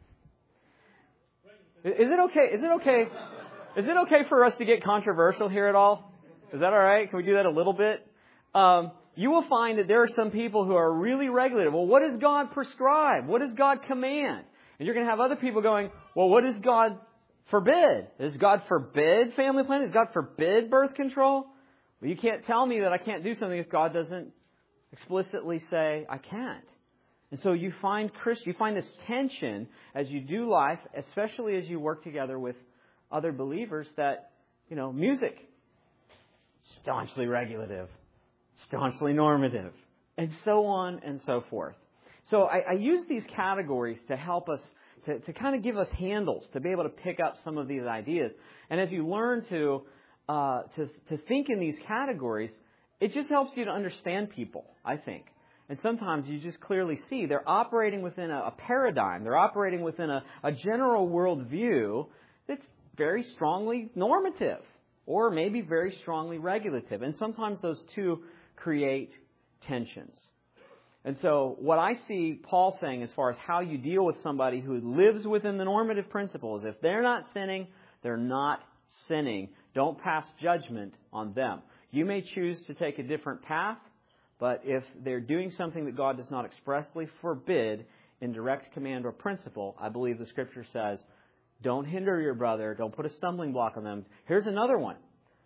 Is it okay? Is it okay? Is it okay for us to get controversial here at all? Is that all right? Can we do that a little bit? Um, you will find that there are some people who are really regulative. Well, what does God prescribe? What does God command? And you're going to have other people going, well, what does God forbid? Does God forbid family planning? Does God forbid birth control? Well, you can't tell me that I can't do something if God doesn't explicitly say I can't. And so you find Christ, you find this tension as you do life, especially as you work together with other believers, that, you know, music, staunchly regulative, staunchly normative, and so on and so forth. So I, I use these categories to help us, to, to kind of give us handles, to be able to pick up some of these ideas. And as you learn to, uh, to, to think in these categories, it just helps you to understand people, I think. And sometimes you just clearly see they're operating within a, a paradigm. They're operating within a, a general worldview that's very strongly normative or maybe very strongly regulative. And sometimes those two create tensions. And so what I see Paul saying as far as how you deal with somebody who lives within the normative principles, if they're not sinning, they're not sinning. Don't pass judgment on them. You may choose to take a different path, but if they're doing something that God does not expressly forbid in direct command or principle, I believe the Scripture says, don't hinder your brother. Don't put a stumbling block on them. Here's another one.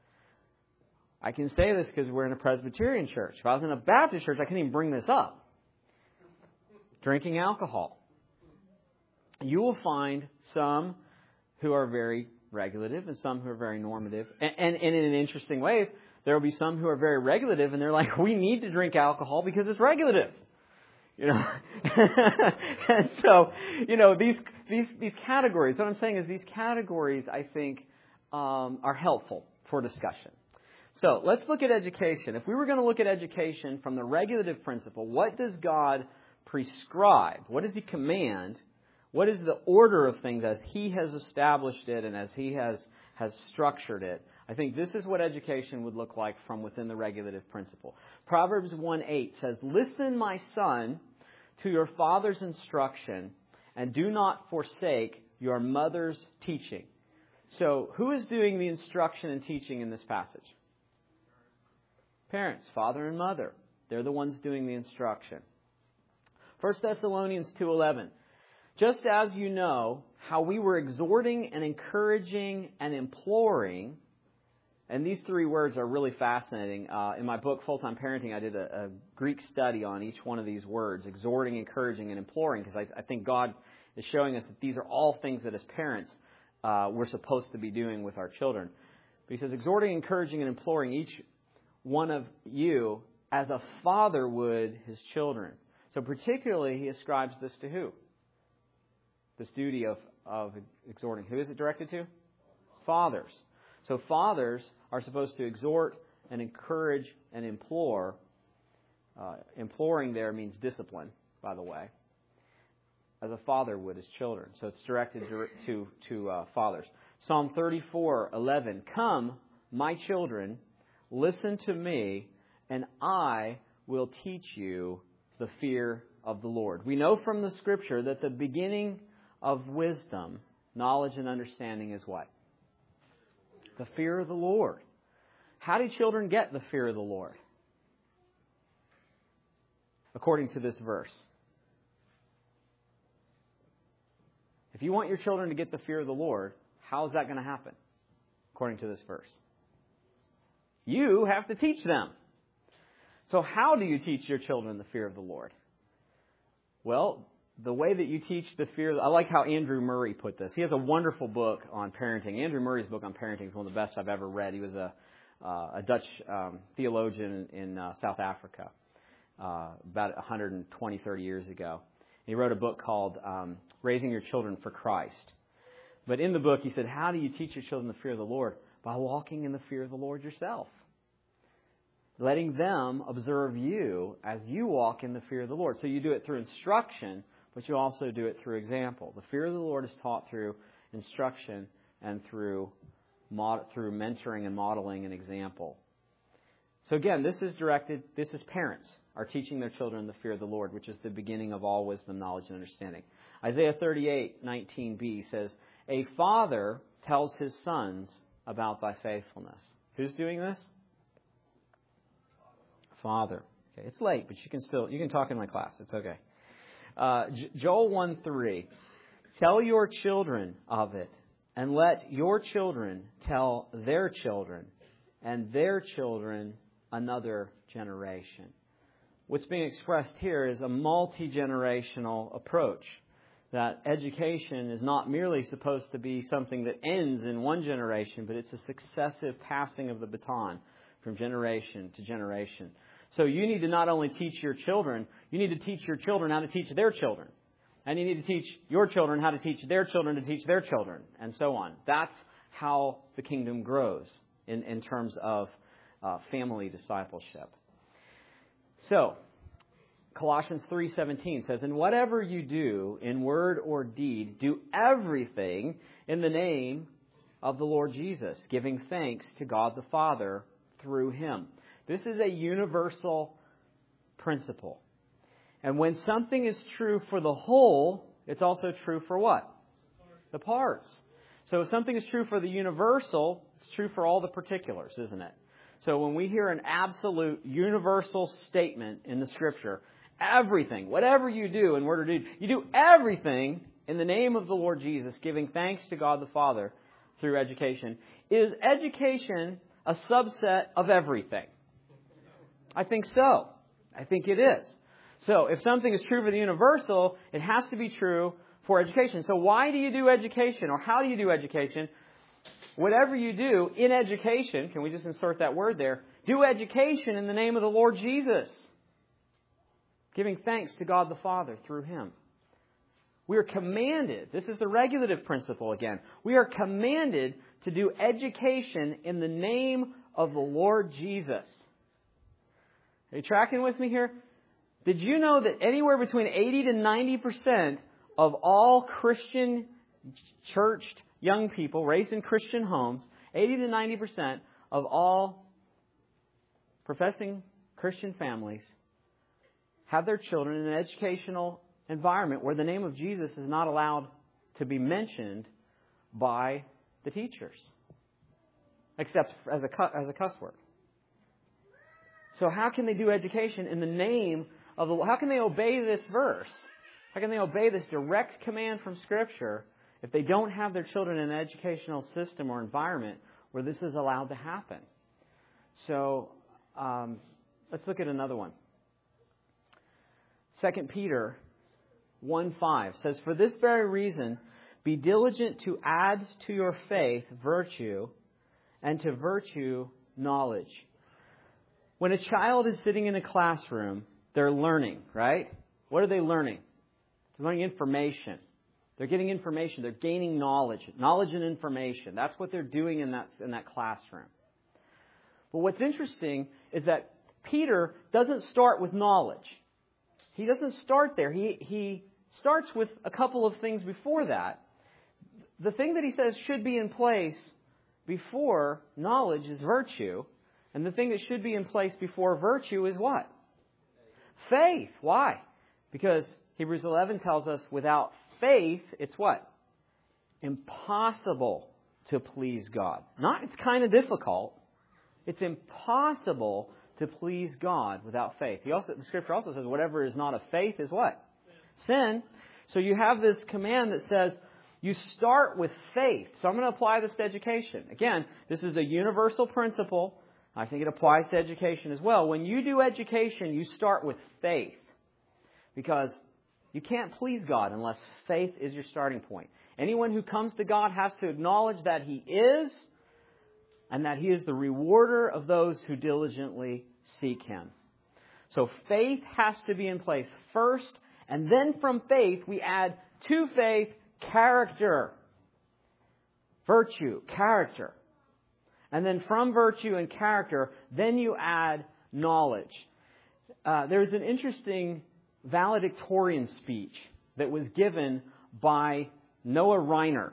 I can say this because we're in a Presbyterian church. If I was in a Baptist church, I couldn't even bring this up. Drinking alcohol. You will find some who are very regulative and some who are very normative. And, and, and in interesting ways, there will be some who are very regulative and they're like, we need to drink alcohol because it's regulative. You know, and so, you know, these, these, these categories, what I'm saying is these categories, I think, um, are helpful for discussion. So let's look at education. If we were going to look at education from the regulative principle, what does God prescribe? What does He command? What is the order of things as He has established it and as He has, has structured it? I think this is what education would look like from within the regulative principle. Proverbs one eight says, listen, my son, to your father's instruction, and do not forsake your mother's teaching. So who is doing the instruction and teaching in this passage? Parents, father and mother. They're the ones doing the instruction. First Thessalonians two eleven. Just as you know how we were exhorting and encouraging and imploring, and these three words are really fascinating. Uh, in my book, Full-Time Parenting, I did a, a Greek study on each one of these words, exhorting, encouraging, and imploring, because I, I think God is showing us that these are all things that as parents uh, we're supposed to be doing with our children. But he says, exhorting, encouraging, and imploring each one of you as a father would his children. So particularly, he ascribes this to who? This duty of, of exhorting. Who is it directed to? Fathers. So fathers are supposed to exhort and encourage and implore. Uh, imploring there means discipline, by the way, as a father would his children. So it's directed to, to uh, fathers. Psalm thirty-four eleven. Come, my children, listen to me, and I will teach you the fear of the Lord. We know from the Scripture that the beginning of wisdom, knowledge, and understanding is what? The fear of the Lord. How do children get the fear of the Lord? According to this verse. If you want your children to get the fear of the Lord, how is that going to happen? According to this verse. You have to teach them. So how do you teach your children the fear of the Lord? Well, the way that you teach the fear... I like how Andrew Murray put this. He has a wonderful book on parenting. Andrew Murray's book on parenting is one of the best I've ever read. He was a, uh, a Dutch um, theologian in uh, South Africa uh, about one hundred twenty, thirty years ago. He wrote a book called um, Raising Your Children for Christ. But in the book, he said, how do you teach your children the fear of the Lord? By walking in the fear of the Lord yourself. Letting them observe you as you walk in the fear of the Lord. So you do it through instruction, but you also do it through example. The fear of the Lord is taught through instruction and through mod- through mentoring and modeling and example. So again, this is directed, this is parents are teaching their children the fear of the Lord, which is the beginning of all wisdom, knowledge, and understanding. Isaiah thirty-eight nineteen b says, "A father tells his sons about thy faithfulness." Who's doing this? Father. Okay, it's late, but you can still you can talk in my class. It's okay. Uh, J- Joel one three, "Tell your children of it, and let your children tell their children, and their children another generation." What's being expressed here is a multi-generational approach. That education is not merely supposed to be something that ends in one generation, but it's a successive passing of the baton from generation to generation. So you need to not only teach your children, you need to teach your children how to teach their children. And you need to teach your children how to teach their children to teach their children, and so on. That's how the kingdom grows in, in terms of uh, family discipleship. So, Colossians three seventeen says, "And whatever you do in word or deed, do everything in the name of the Lord Jesus, giving thanks to God the Father through Him." This is a universal principle. And when something is true for the whole, it's also true for what? The parts. So if something is true for the universal, it's true for all the particulars, isn't it? So when we hear an absolute universal statement in the Scripture, everything, whatever you do in word or deed, you do everything in the name of the Lord Jesus, giving thanks to God the Father through education. Is education a subset of everything? I think so. I think it is. So if something is true for the universal, it has to be true for education. So why do you do education, or how do you do education? Whatever you do in education, can we just insert that word there? Do education in the name of the Lord Jesus, giving thanks to God the Father through Him. We are commanded, this is the regulative principle again, we are commanded to do education in the name of the Lord Jesus. Are you tracking with me here? Did you know that anywhere between eighty to ninety percent of all Christian churched young people raised in Christian homes, eighty to ninety percent of all professing Christian families have their children in an educational environment where the name of Jesus is not allowed to be mentioned by the teachers, except as a, as a cuss word. So how can they do education in the name of the... How can they obey this verse? How can they obey this direct command from Scripture if they don't have their children in an educational system or environment where this is allowed to happen? So um, let's look at another one. Second Peter one five says, "For this very reason, be diligent to add to your faith virtue, and to virtue knowledge." When a child is sitting in a classroom, they're learning, right? What are they learning? They're learning information. They're getting information. They're gaining knowledge. Knowledge and information. That's what they're doing in that, in that classroom. But what's interesting is that Peter doesn't start with knowledge. He doesn't start there. He, he starts with a couple of things before that. The thing that he says should be in place before knowledge is virtue. And the thing that should be in place before virtue is what? Faith. Why? Because Hebrews eleven tells us without faith, it's what? Impossible to please God. Not it's kind of difficult. It's impossible to please God without faith. He also, the Scripture also says whatever is not of faith is what? Sin. So you have this command that says you start with faith. So I'm going to apply this to education. Again, this is a universal principle. I think it applies to education as well. When you do education, you start with faith. Because you can't please God unless faith is your starting point. Anyone who comes to God has to acknowledge that He is, and that He is the rewarder of those who diligently seek Him. So faith has to be in place first, and then from faith we add to faith character. Virtue, character. And then from virtue and character, then you add knowledge. Uh, there's an interesting valedictorian speech that was given by Noah Reiner.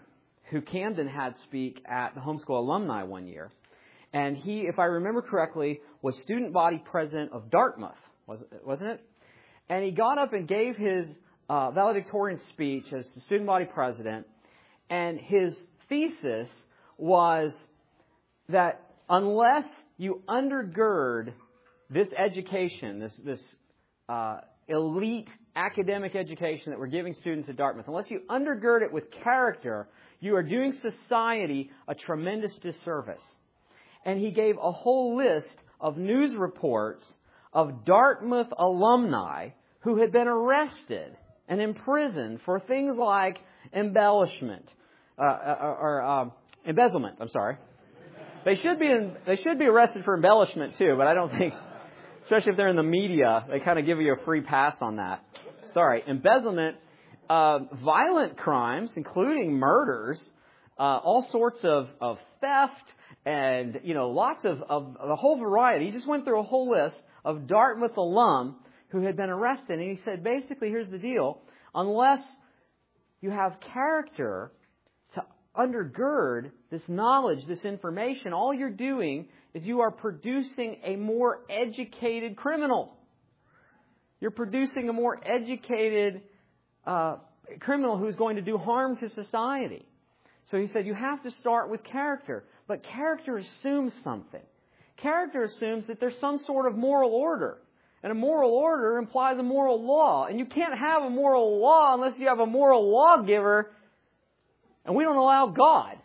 who Camden had speak at the homeschool alumni one year. And he, if I remember correctly, was student body president of Dartmouth, wasn't it? And he got up and gave his uh, valedictorian speech as the student body president. And his thesis was that unless you undergird this education, this, this uh, elite academic education that we're giving students at Dartmouth, unless you undergird it with character, you are doing society a tremendous disservice. And he gave a whole list of news reports of Dartmouth alumni who had been arrested and imprisoned for things like embellishment uh, or, or uh, embezzlement. I'm sorry. They should be in, they should be arrested for embellishment too, but I don't think, especially if they're in the media, they kind of give you a free pass on that. Sorry, embezzlement, uh, violent crimes, including murders, uh, all sorts of, of theft, and you know, lots of, of, of a whole variety. He just went through a whole list of Dartmouth alum who had been arrested, and he said, basically, here's the deal: unless you have character to undergird this knowledge, this information, all you're doing is you are producing a more educated criminal. You're producing a more educated uh, criminal who's going to do harm to society. So he said you have to start with character. But character assumes something. Character assumes that there's some sort of moral order. And a moral order implies a moral law. And you can't have a moral law unless you have a moral lawgiver. And we don't allow God.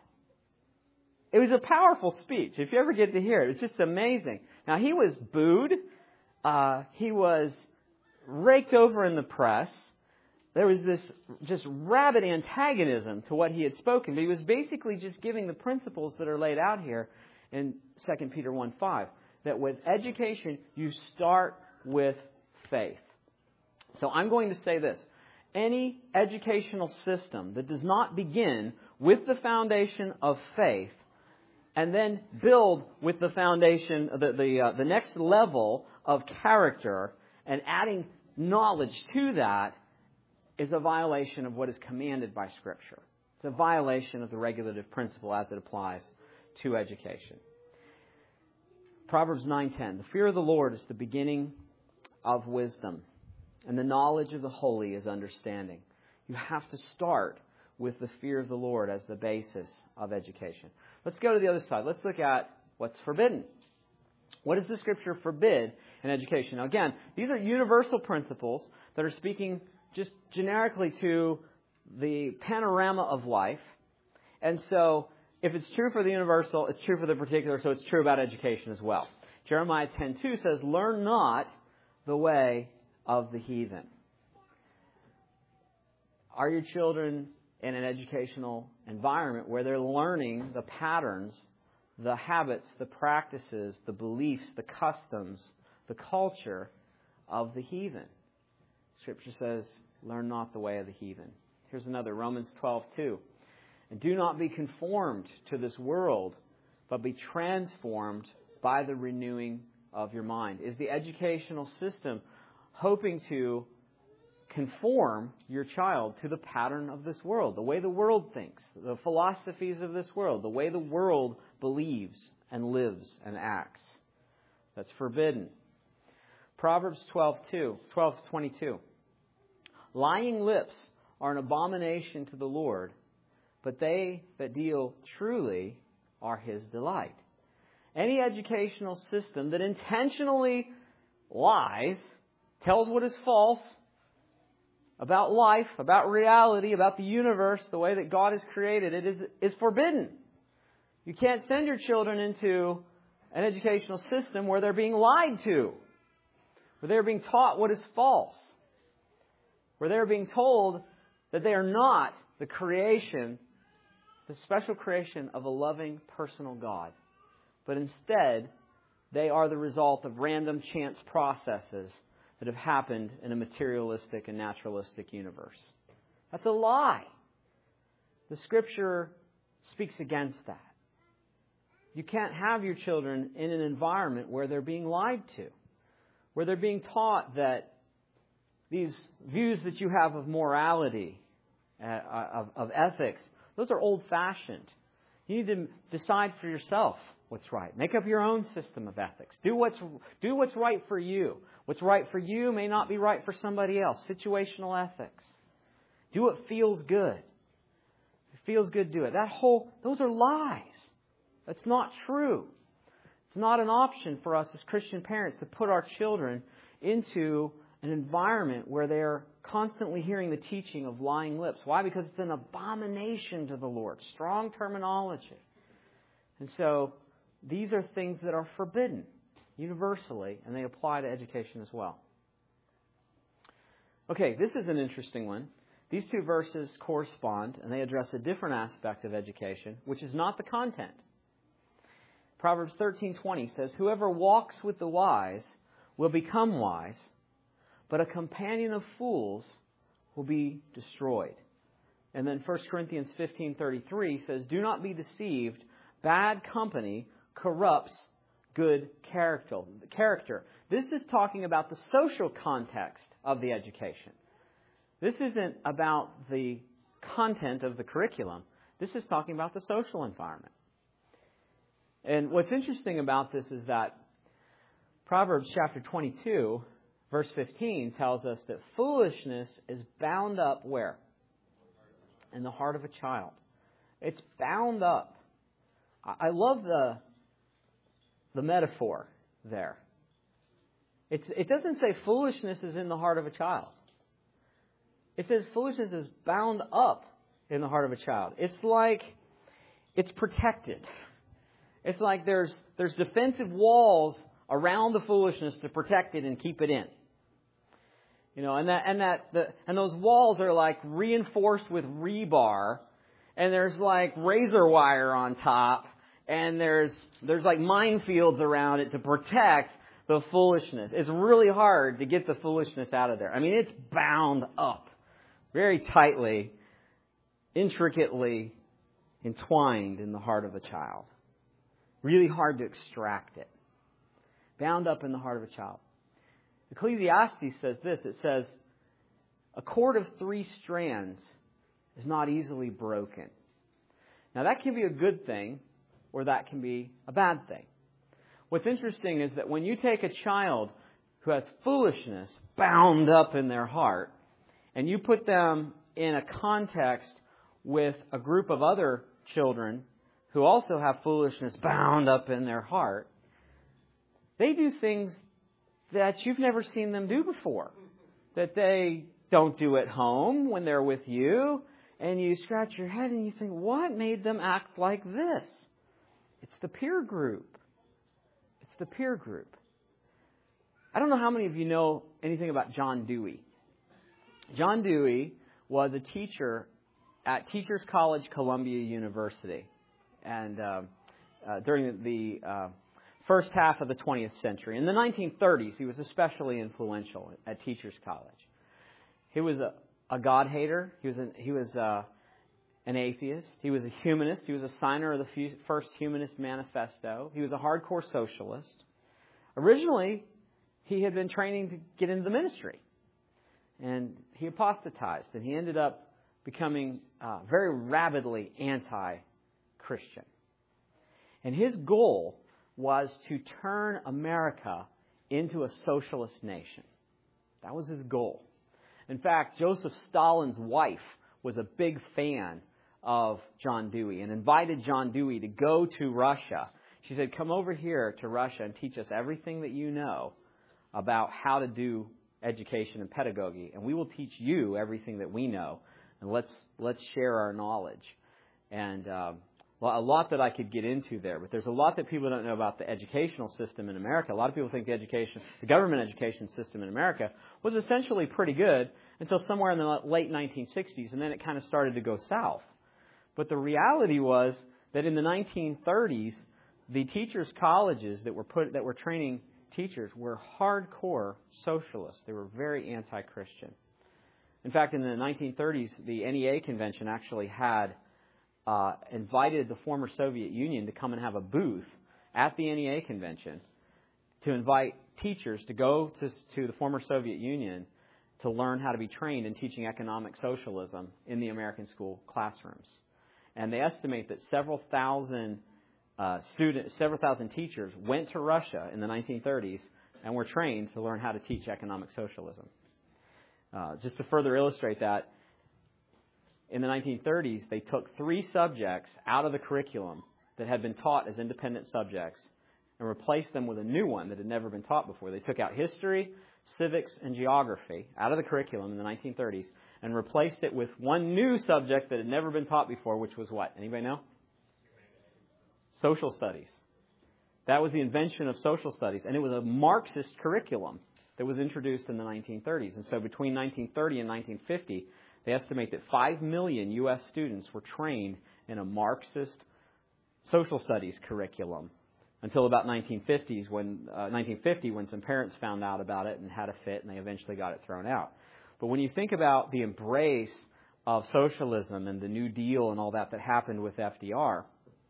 It was a powerful speech. If you ever get to hear it, it's just amazing. Now, he was booed. Uh, he was raked over in the press. There was this just rabid antagonism to what he had spoken. But he was basically just giving the principles that are laid out here in Second Peter one five. That with education, you start with faith. So I'm going to say this. Any educational system that does not begin with the foundation of faith and then build with the foundation, the, the, uh, the next level of character and adding knowledge to that, is a violation of what is commanded by Scripture. It's a violation of the regulative principle as it applies to education. Proverbs nine ten. The fear of the Lord is the beginning of wisdom, and the knowledge of the holy is understanding. You have to start with the fear of the Lord as the basis of education. Let's go to the other side. Let's look at what's forbidden. What does the Scripture forbid in education? Now, again, these are universal principles that are speaking just generically to the panorama of life. And so, if it's true for the universal, it's true for the particular, so it's true about education as well. Jeremiah ten two says, "Learn not the way of the heathen." Are your children in an educational environment where they're learning the patterns, the habits, the practices, the beliefs, the customs, the culture of the heathen? Scripture says, "Learn not the way of the heathen." Here's another, Romans twelve two. "And do not be conformed to this world, but be transformed by the renewing of your mind." Is the educational system hoping to conform your child to the pattern of this world, the way the world thinks, the philosophies of this world, the way the world believes and lives and acts? That's forbidden. Proverbs twelve twenty-two. "Lying lips are an abomination to the Lord, but they that deal truly are His delight." Any educational system that intentionally lies, tells what is false about life, about reality, about the universe, the way that God has created it, is, is forbidden. You can't send your children into an educational system where they're being lied to, where they're being taught what is false, where they're being told that they are not the creation, the special creation of a loving, personal God, but instead they are the result of random chance processes that have happened in a materialistic and naturalistic universe. That's a lie. The Scripture speaks against that. You can't have your children in an environment where they're being lied to, where they're being taught that these views that you have of morality, uh, of, of ethics, Those are old-fashioned. You need to decide for yourself what's right. Make up your own system of ethics. Do what's, do what's right for you. What's right for you may not be right for somebody else. Situational ethics. Do what feels good. If it feels good, do it. That whole, those are lies. That's not true. It's not an option for us as Christian parents to put our children into an environment where they're constantly hearing the teaching of lying lips. Why? Because it's an abomination to the Lord. Strong terminology. And so these are things that are forbidden universally, and they apply to education as well. Okay, this is an interesting one. These two verses correspond, and they address a different aspect of education, which is not the content. Proverbs thirteen twenty says, "Whoever walks with the wise will become wise, but a companion of fools will be destroyed." And then First Corinthians fifteen thirty-three says, "Do not be deceived. Bad company corrupts good character." Character. This is talking about the social context of the education. This isn't about the content of the curriculum. This is talking about the social environment. And what's interesting about this is that Proverbs chapter twenty-two, verse fifteen tells us that foolishness is bound up where? In the heart of a child. It's bound up. I love the, the metaphor there. It's, it doesn't say foolishness is in the heart of a child. It says foolishness is bound up in the heart of a child. It's like it's protected. It's like there's there's defensive walls around the foolishness to protect it and keep it in. You know, and that and that the, and those walls are like reinforced with rebar, and there's like razor wire on top, and there's there's like minefields around it to protect the foolishness. It's really hard to get the foolishness out of there. I mean, it's bound up very tightly, intricately entwined in the heart of a child. Really hard to extract it. Bound up in the heart of a child. Ecclesiastes says this. It says, "A cord of three strands is not easily broken." Now that can be a good thing, or that can be a bad thing. What's interesting is that when you take a child who has foolishness bound up in their heart, and you put them in a context with a group of other children who also have foolishness bound up in their heart, they do things that you've never seen them do before, that they don't do at home when they're with you, and you scratch your head and you think, what made them act like this? It's the peer group. It's the peer group. I don't know how many of you know anything about John Dewey. John Dewey was a teacher at Teachers College, Columbia University, and uh, uh, during the uh, first half of the twentieth century. In the nineteen thirties, he was especially influential at Teachers College. He was a, a God-hater. He was an, he was uh, an atheist. He was a humanist. He was a signer of the first Humanist Manifesto. He was a hardcore socialist. Originally, he had been training to get into the ministry. And he apostatized, and he ended up becoming uh, very rabidly anti-Christian. And his goal was to turn America into a socialist nation. That was his goal. In fact, Joseph Stalin's wife was a big fan of John Dewey and invited John Dewey to go to Russia. She said, "Come over here to Russia and teach us everything that you know about how to do education and pedagogy, and we will teach you everything that we know, and let's let's share our knowledge." And um, a lot that I could get into there, but there's a lot that people don't know about the educational system in America. A lot of people think the education, the government education system in America was essentially pretty good until somewhere in the late nineteen sixties, and then it kind of started to go south. But the reality was that in the nineteen thirties, the teachers' colleges that were put that were training teachers were hardcore socialists. They were very anti-Christian. In fact, in the nineteen thirties, the N E A convention actually had uh, invited the former Soviet Union to come and have a booth at the N E A convention to invite teachers to go to, to the former Soviet Union to learn how to be trained in teaching economic socialism in the American school classrooms. And they estimate that several thousand uh, students, several thousand teachers went to Russia in the nineteen thirties and were trained to learn how to teach economic socialism. Uh, just to further illustrate that, in the nineteen thirties, they took three subjects out of the curriculum that had been taught as independent subjects and replaced them with a new one that had never been taught before. They took out history, civics, and geography out of the curriculum in the nineteen thirties and replaced it with one new subject that had never been taught before, which was what? Anybody know? Social studies. That was the invention of social studies, and it was a Marxist curriculum that was introduced in the nineteen thirties. And so between nineteen thirty and nineteen fifty, they estimate that five million U S students were trained in a Marxist social studies curriculum until about nineteen fifties when uh, nineteen fifty when some parents found out about it and had a fit, and they eventually got it thrown out. But when you think about the embrace of socialism and the New Deal and all that that happened with F D R,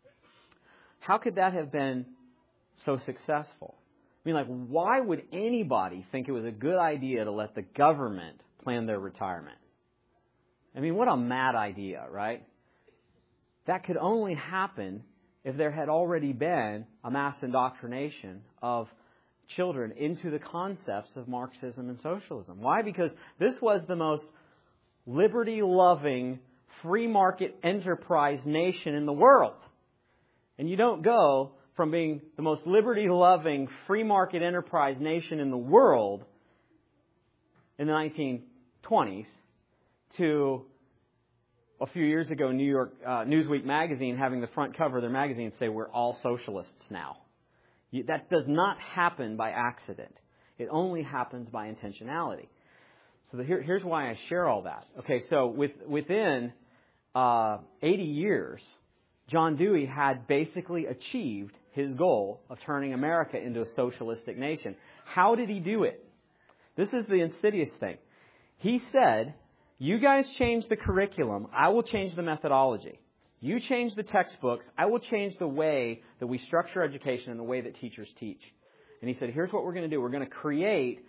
how could that have been so successful? I mean, like, why would anybody think it was a good idea to let the government plan their retirement? I mean, what a mad idea, right? That could only happen if there had already been a mass indoctrination of children into the concepts of Marxism and socialism. Why? Because this was the most liberty-loving, free market enterprise nation in the world. And you don't go from being the most liberty-loving, free market enterprise nation in the world in the nineteen twenties to a few years ago, New York uh, Newsweek magazine having the front cover of their magazine say we're all socialists now. You, that does not happen by accident. It only happens by intentionality. So the, here, here's why I share all that. Okay, so with, within uh, eighty years, John Dewey had basically achieved his goal of turning America into a socialistic nation. How did he do it? This is the insidious thing. He said, you guys change the curriculum, I will change the methodology. You change the textbooks, I will change the way that we structure education and the way that teachers teach. And he said, here's what we're going to do. We're going to create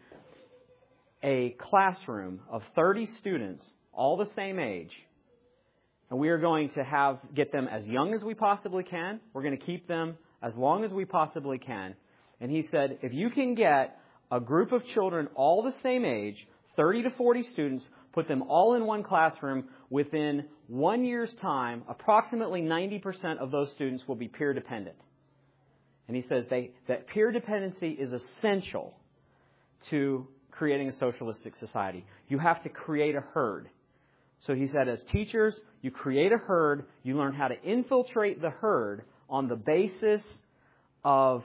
a classroom of thirty students, all the same age. And we are going to have get them as young as we possibly can. We're going to keep them as long as we possibly can. And he said, if you can get a group of children all the same age, thirty to forty students, put them all in one classroom, within one year's time, approximately ninety percent of those students will be peer dependent. And he says they, that peer dependency is essential to creating a socialistic society. You have to create a herd. So he said, as teachers, you create a herd, you learn how to infiltrate the herd on the basis of...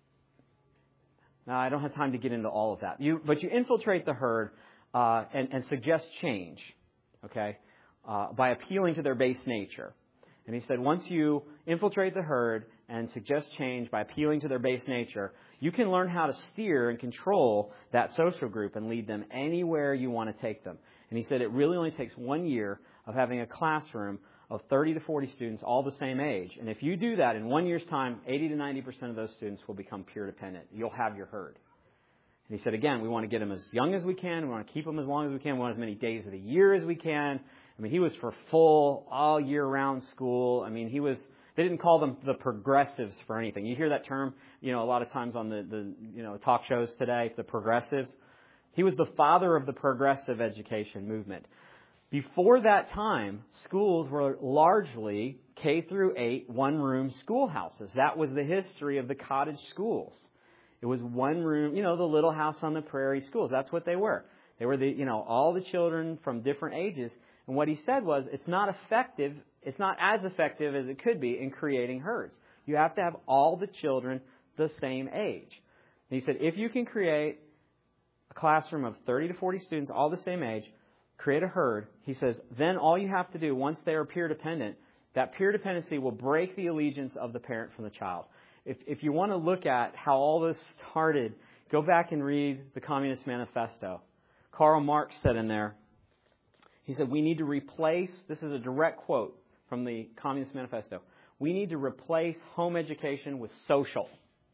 Now, I don't have time to get into all of that. You, but you infiltrate the herd uh, and, and suggest change, okay, uh, by appealing to their base nature. And he said, once you infiltrate the herd and suggest change by appealing to their base nature, you can learn how to steer and control that social group and lead them anywhere you want to take them. And he said it really only takes one year of having a classroom of thirty to forty students all the same age. And if you do that in one year's time, eighty to ninety percent of those students will become peer dependent. You'll have your herd. And he said, again, we want to get them as young as we can. We want to keep them as long as we can. We want as many days of the year as we can. I mean, he was for full, all year round school. I mean, he was, they didn't call them the progressives for anything. You hear that term, you know, a lot of times on the, the you know, talk shows today, the progressives. He was the father of the progressive education movement. Before that time, schools were largely K through eight, one-room schoolhouses. That was the history of the cottage schools. It was one room, you know, the Little House on the Prairie schools. That's what they were. They were the, you know, all the children from different ages. And what he said was, it's not effective, it's not as effective as it could be in creating herds. You have to have all the children the same age. And he said, if you can create a classroom of thirty to forty students, all the same age, create a herd, he says, then all you have to do, once they are peer dependent, that peer dependency will break the allegiance of the parent from the child. If, if you want to look at how all this started, go back and read the Communist Manifesto. Karl Marx said in there, he said, we need to replace, this is a direct quote from the Communist Manifesto, we need to replace home education with social,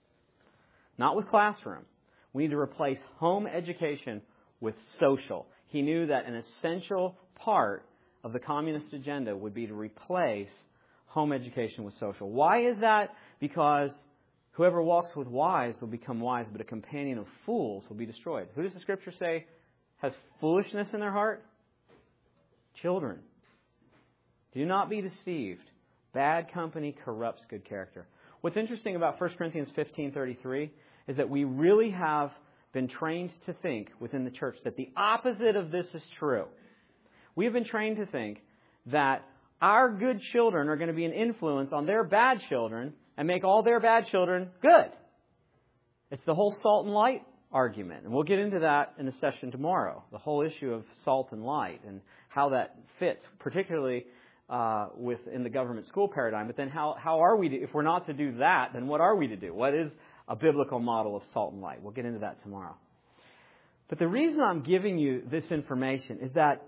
not with classroom. We need to replace home education with social. He knew that an essential part of the communist agenda would be to replace home education with social. Why is that? Because whoever walks with wise will become wise, but a companion of fools will be destroyed. Who does the Scripture say has foolishness in their heart? Children. Do not be deceived. Bad company corrupts good character. What's interesting about First Corinthians fifteen thirty-three is that we really have been trained to think within the church that the opposite of this is true. We have been trained to think that our good children are going to be an influence on their bad children and make all their bad children good. It's the whole salt and light argument. And we'll get into that in a session tomorrow. The whole issue of salt and light and how that fits, particularly uh, within the government school paradigm. But then how, how are we to, if we're not to do that, then what are we to do? What is a biblical model of salt and light? We'll get into that tomorrow. But the reason I'm giving you this information is that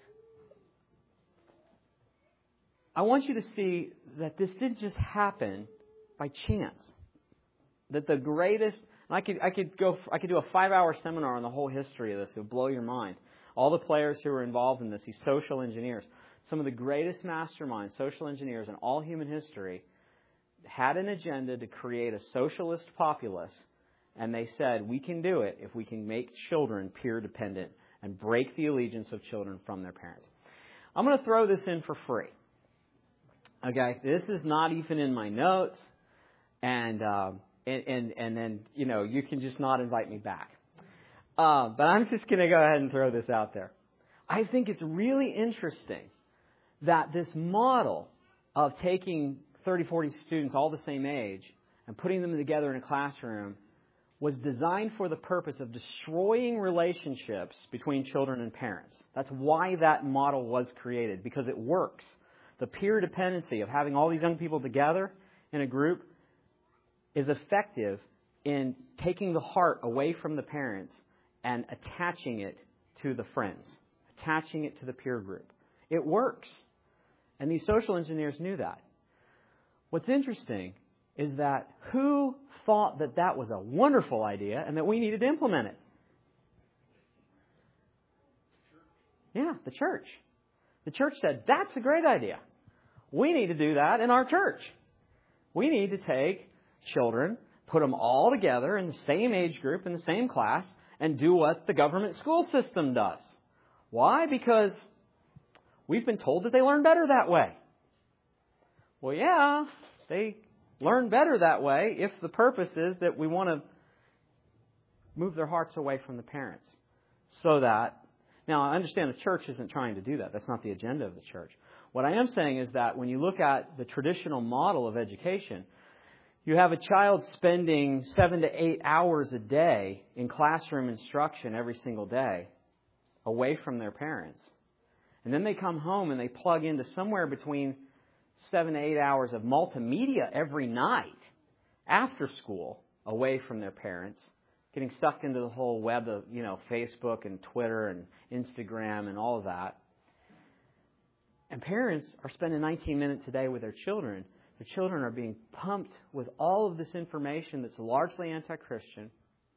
I want you to see that this didn't just happen by chance. That the greatest, and I could I could go I could do a five-hour seminar on the whole history of this. It would blow your mind. All the players who were involved in this, these social engineers, some of the greatest masterminds, social engineers in all human history, had an agenda to create a socialist populace, and they said, we can do it if we can make children peer dependent and break the allegiance of children from their parents. I'm going to throw this in for free. Okay, this is not even in my notes, and uh, and, and and then you know you can just not invite me back. Uh, but I'm just going to go ahead and throw this out there. I think it's really interesting that this model of taking thirty, forty students all the same age and putting them together in a classroom was designed for the purpose of destroying relationships between children and parents. That's why that model was created, because it works. The peer dependency of having all these young people together in a group is effective in taking the heart away from the parents and attaching it to the friends, attaching it to the peer group. It works. And these social engineers knew that. What's interesting is that who thought that that was a wonderful idea and that we needed to implement it? Yeah, the church. The church said, that's a great idea. We need to do that in our church. We need to take children, put them all together in the same age group, in the same class, and do what the government school system does. Why? Because we've been told that they learn better that way. Well, yeah, they learn better that way if the purpose is that we want to move their hearts away from the parents. So that, now I understand the church isn't trying to do that. That's not the agenda of the church. What I am saying is that when you look at the traditional model of education, you have a child spending seven to eight hours a day in classroom instruction every single day away from their parents. And then they come home and they plug into somewhere between seven to eight hours of multimedia every night after school away from their parents, getting sucked into the whole web of, you know, Facebook and Twitter and Instagram and all of that. And parents are spending nineteen minutes a day with their children. Their children are being pumped with all of this information that's largely anti-Christian.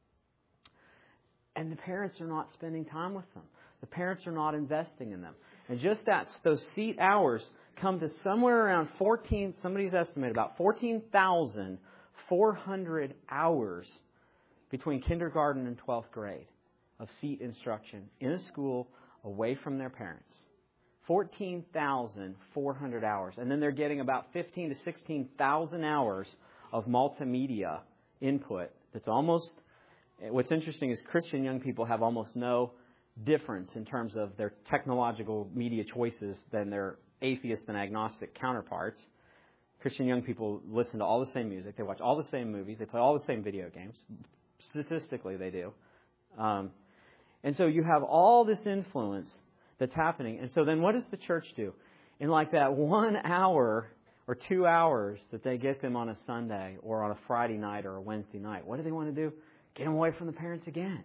And the parents are not spending time with them. The parents are not investing in them. And just that, those seat hours come to somewhere around fourteen, somebody's estimated about fourteen thousand four hundred hours between kindergarten and twelfth grade of seat instruction in a school away from their parents. fourteen thousand four hundred hours. And then they're getting about fifteen to sixteen thousand hours of multimedia input. That's almost, what's interesting is Christian young people have almost no difference in terms of their technological media choices than their atheist and agnostic counterparts. Christian young people listen to all the same music. They watch all the same movies. They play all the same video games. Statistically, they do. Um, and so you have all this influence that's happening. And so then what does the church do? In like that one hour or two hours that they get them on a Sunday or on a Friday night or a Wednesday night, what do they want to do? Get them away from the parents again.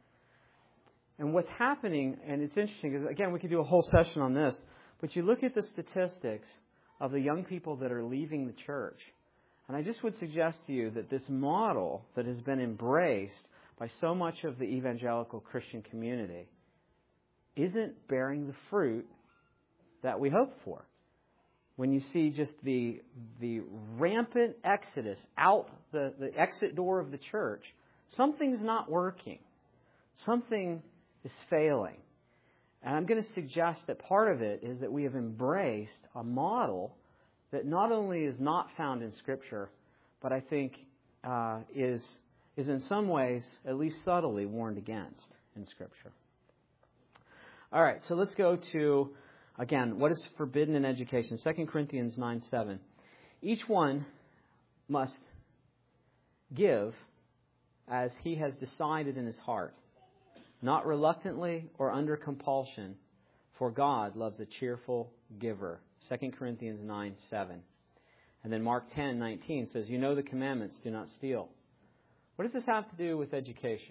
And what's happening, and it's interesting, because again, we could do a whole session on this, but you look at the statistics of the young people that are leaving the church. And I just would suggest to you that this model that has been embraced by so much of the evangelical Christian community isn't bearing the fruit that we hope for. when you see just the the rampant exodus out the, the exit door of the church, something's not working. Something is failing. And I'm going to suggest that part of it is that we have embraced a model that not only is not found in Scripture, but I think uh, is is in some ways, at least subtly, warned against in Scripture. All right, so let's go to, again, what is forbidden in education? Second Corinthians nine seven. Each one must give as he has decided in his heart, not reluctantly or under compulsion, for God loves a cheerful giver. Second Corinthians nine seven. And then Mark ten nineteen says, you know the commandments, do not steal. What does this have to do with education?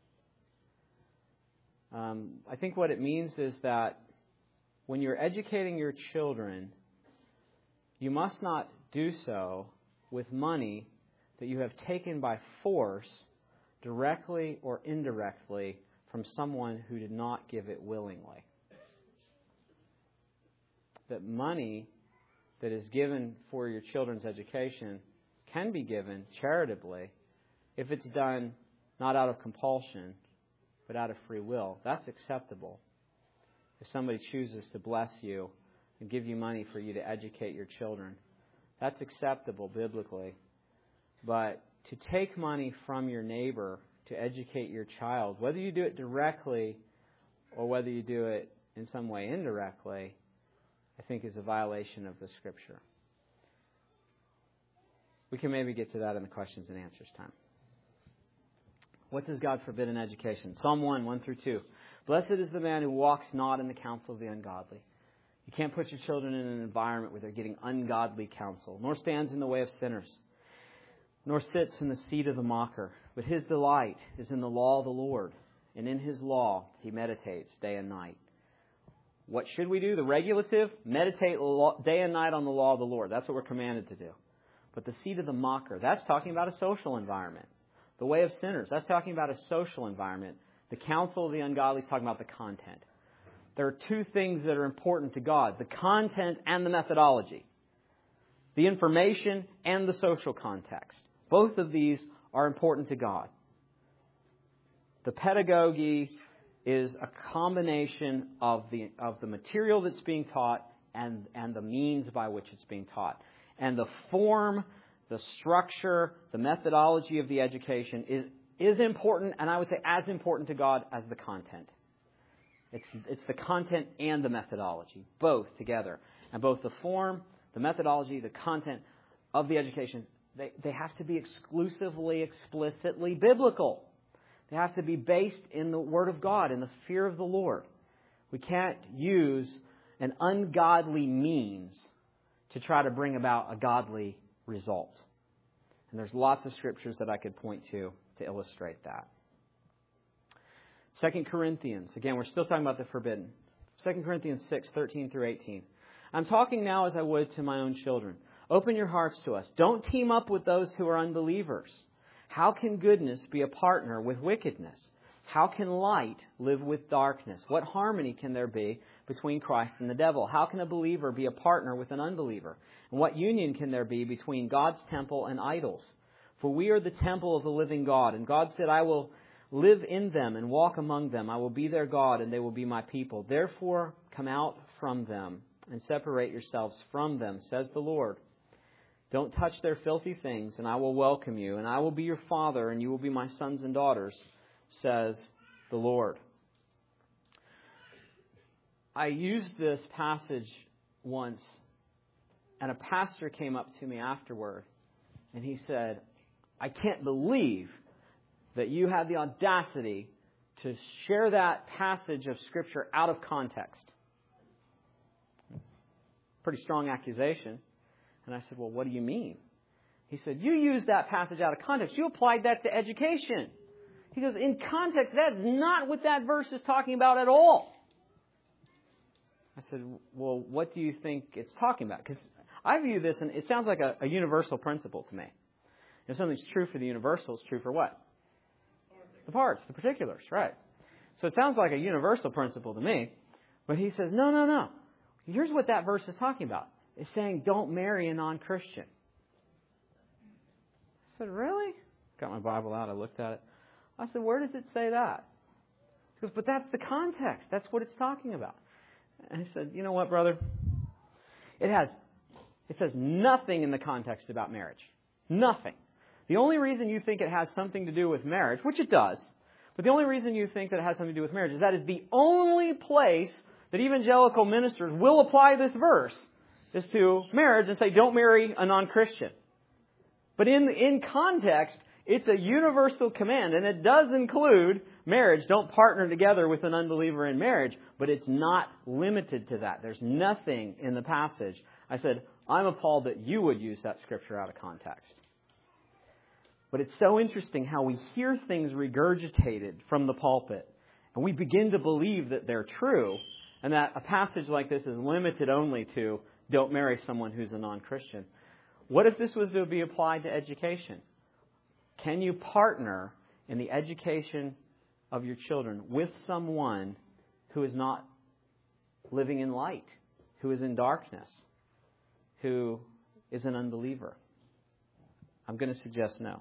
Um, I think what it means is that when you're educating your children, you must not do so with money that you have taken by force, directly or indirectly, from someone who did not give it willingly. That money that is given for your children's education can be given charitably if it's done not out of compulsion, but out of free will. That's acceptable. If somebody chooses to bless you and give you money for you to educate your children, that's acceptable biblically. But to take money from your neighbor to educate your child, whether you do it directly or whether you do it in some way indirectly, I think is a violation of the Scripture. We can maybe get to that in the questions and answers time. What does God forbid in education? Psalm one, one through two. Blessed is the man who walks not in the counsel of the ungodly. You can't put your children in an environment where they're getting ungodly counsel, nor stands in the way of sinners, nor sits in the seat of the mocker. But his delight is in the law of the Lord, and in his law he meditates day and night. What should we do? The regulative, meditate day and night on the law of the Lord. That's what we're commanded to do. But the seat of the mocker, that's talking about a social environment. The way of sinners, that's talking about a social environment. The counsel of the ungodly is talking about the content. There are two things that are important to God, the content and the methodology. The information and the social context. Both of these are important to God. The pedagogy is a combination of the of the material that's being taught and, and the means by which it's being taught. And the form, the structure, the methodology of the education is, is important, and I would say as important to God as the content. It's, it's the content and the methodology, both together. And both the form, the methodology, the content of the education, they, they have to be exclusively, explicitly biblical. They have to be based in the Word of God, in the fear of the Lord. We can't use an ungodly means to try to bring about a godly result. And there's lots of scriptures that I could point to to illustrate that. Second Corinthians, again, we're still talking about the forbidden. Second Corinthians six, thirteen through eighteen. I'm talking now as I would to my own children. Open your hearts to us. Don't team up with those who are unbelievers. How can goodness be a partner with wickedness? How can light live with darkness? What harmony can there be between Christ and the devil? How can a believer be a partner with an unbeliever? And what union can there be between God's temple and idols? For we are the temple of the living God. And God said, I will live in them and walk among them. I will be their God and they will be my people. Therefore, come out from them and separate yourselves from them, says the Lord. Don't touch their filthy things, and I will welcome you. And I will be your father, and you will be my sons and daughters, says the Lord. I used this passage once, and a pastor came up to me afterward, and he said, I can't believe that you had the audacity to share that passage of Scripture out of context. Pretty strong accusation. And I said, well, what do you mean? He said, you used that passage out of context. You applied that to education. He goes, in context, that's not what that verse is talking about at all. I said, well, what do you think it's talking about? Because I view this, and it sounds like a, a universal principle to me. If something's true for the universal, it's true for what? The parts, the particulars, right. So it sounds like a universal principle to me. But he says, no, no, no. Here's what that verse is talking about. is saying don't marry a non-Christian. I said, really? Got my Bible out. I looked at it. I said, where does it say that? He goes, but that's the context. That's what it's talking about. And I said, you know what, brother? It has, it says nothing in the context about marriage. Nothing. The only reason you think it has something to do with marriage, which it does, but the only reason you think that it has something to do with marriage is that is the only place that evangelical ministers will apply this verse is to marriage and say, don't marry a non-Christian. But in, in context, it's a universal command, and it does include marriage. Don't partner together with an unbeliever in marriage, but it's not limited to that. There's nothing in the passage. I said, I'm appalled that you would use that scripture out of context. But it's so interesting how we hear things regurgitated from the pulpit, and we begin to believe that they're true, and that a passage like this is limited only to don't marry someone who's a non-Christian. What if this was to be applied to education? Can you partner in the education of your children with someone who is not living in light, who is in darkness, who is an unbeliever? I'm going to suggest no.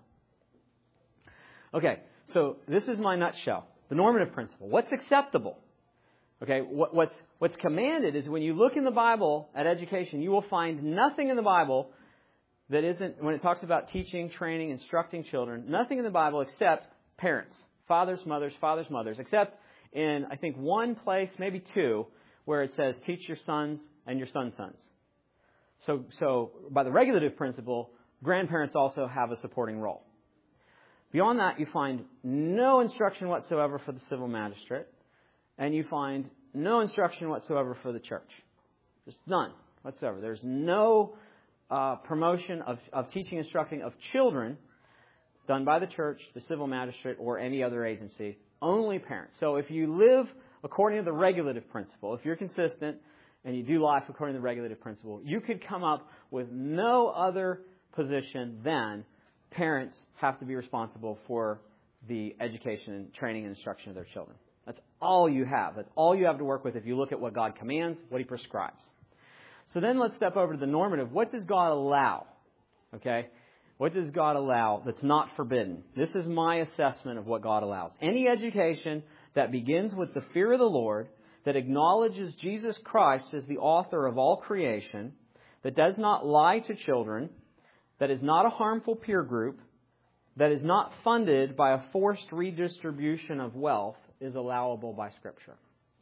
Okay, so this is my nutshell. The normative principle. What's acceptable? Okay, what, what's, what's commanded is when you look in the Bible at education, you will find nothing in the Bible that isn't, when it talks about teaching, training, instructing children, nothing in the Bible except parents, fathers, mothers, fathers, mothers, except in, I think, one place, maybe two, where it says teach your sons and your sons' sons. So, so by the regulative principle, grandparents also have a supporting role. Beyond that, you find no instruction whatsoever for the civil magistrate, and you find no instruction whatsoever for the church. Just none whatsoever. There's no uh, promotion of, of teaching, instructing of children done by the church, the civil magistrate, or any other agency. Only parents. So if you live according to the regulative principle, if you're consistent and you do life according to the regulative principle, you could come up with no other position than parents have to be responsible for the education and training and instruction of their children. That's all you have. That's all you have to work with if you look at what God commands, what He prescribes. So then let's step over to the normative. What does God allow? Okay? What does God allow that's not forbidden? This is my assessment of what God allows. Any education that begins with the fear of the Lord, that acknowledges Jesus Christ as the author of all creation, that does not lie to children, that is not a harmful peer group, that is not funded by a forced redistribution of wealth, is allowable by Scripture.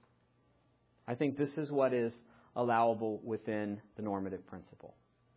I think this is what is allowable within the normative principle.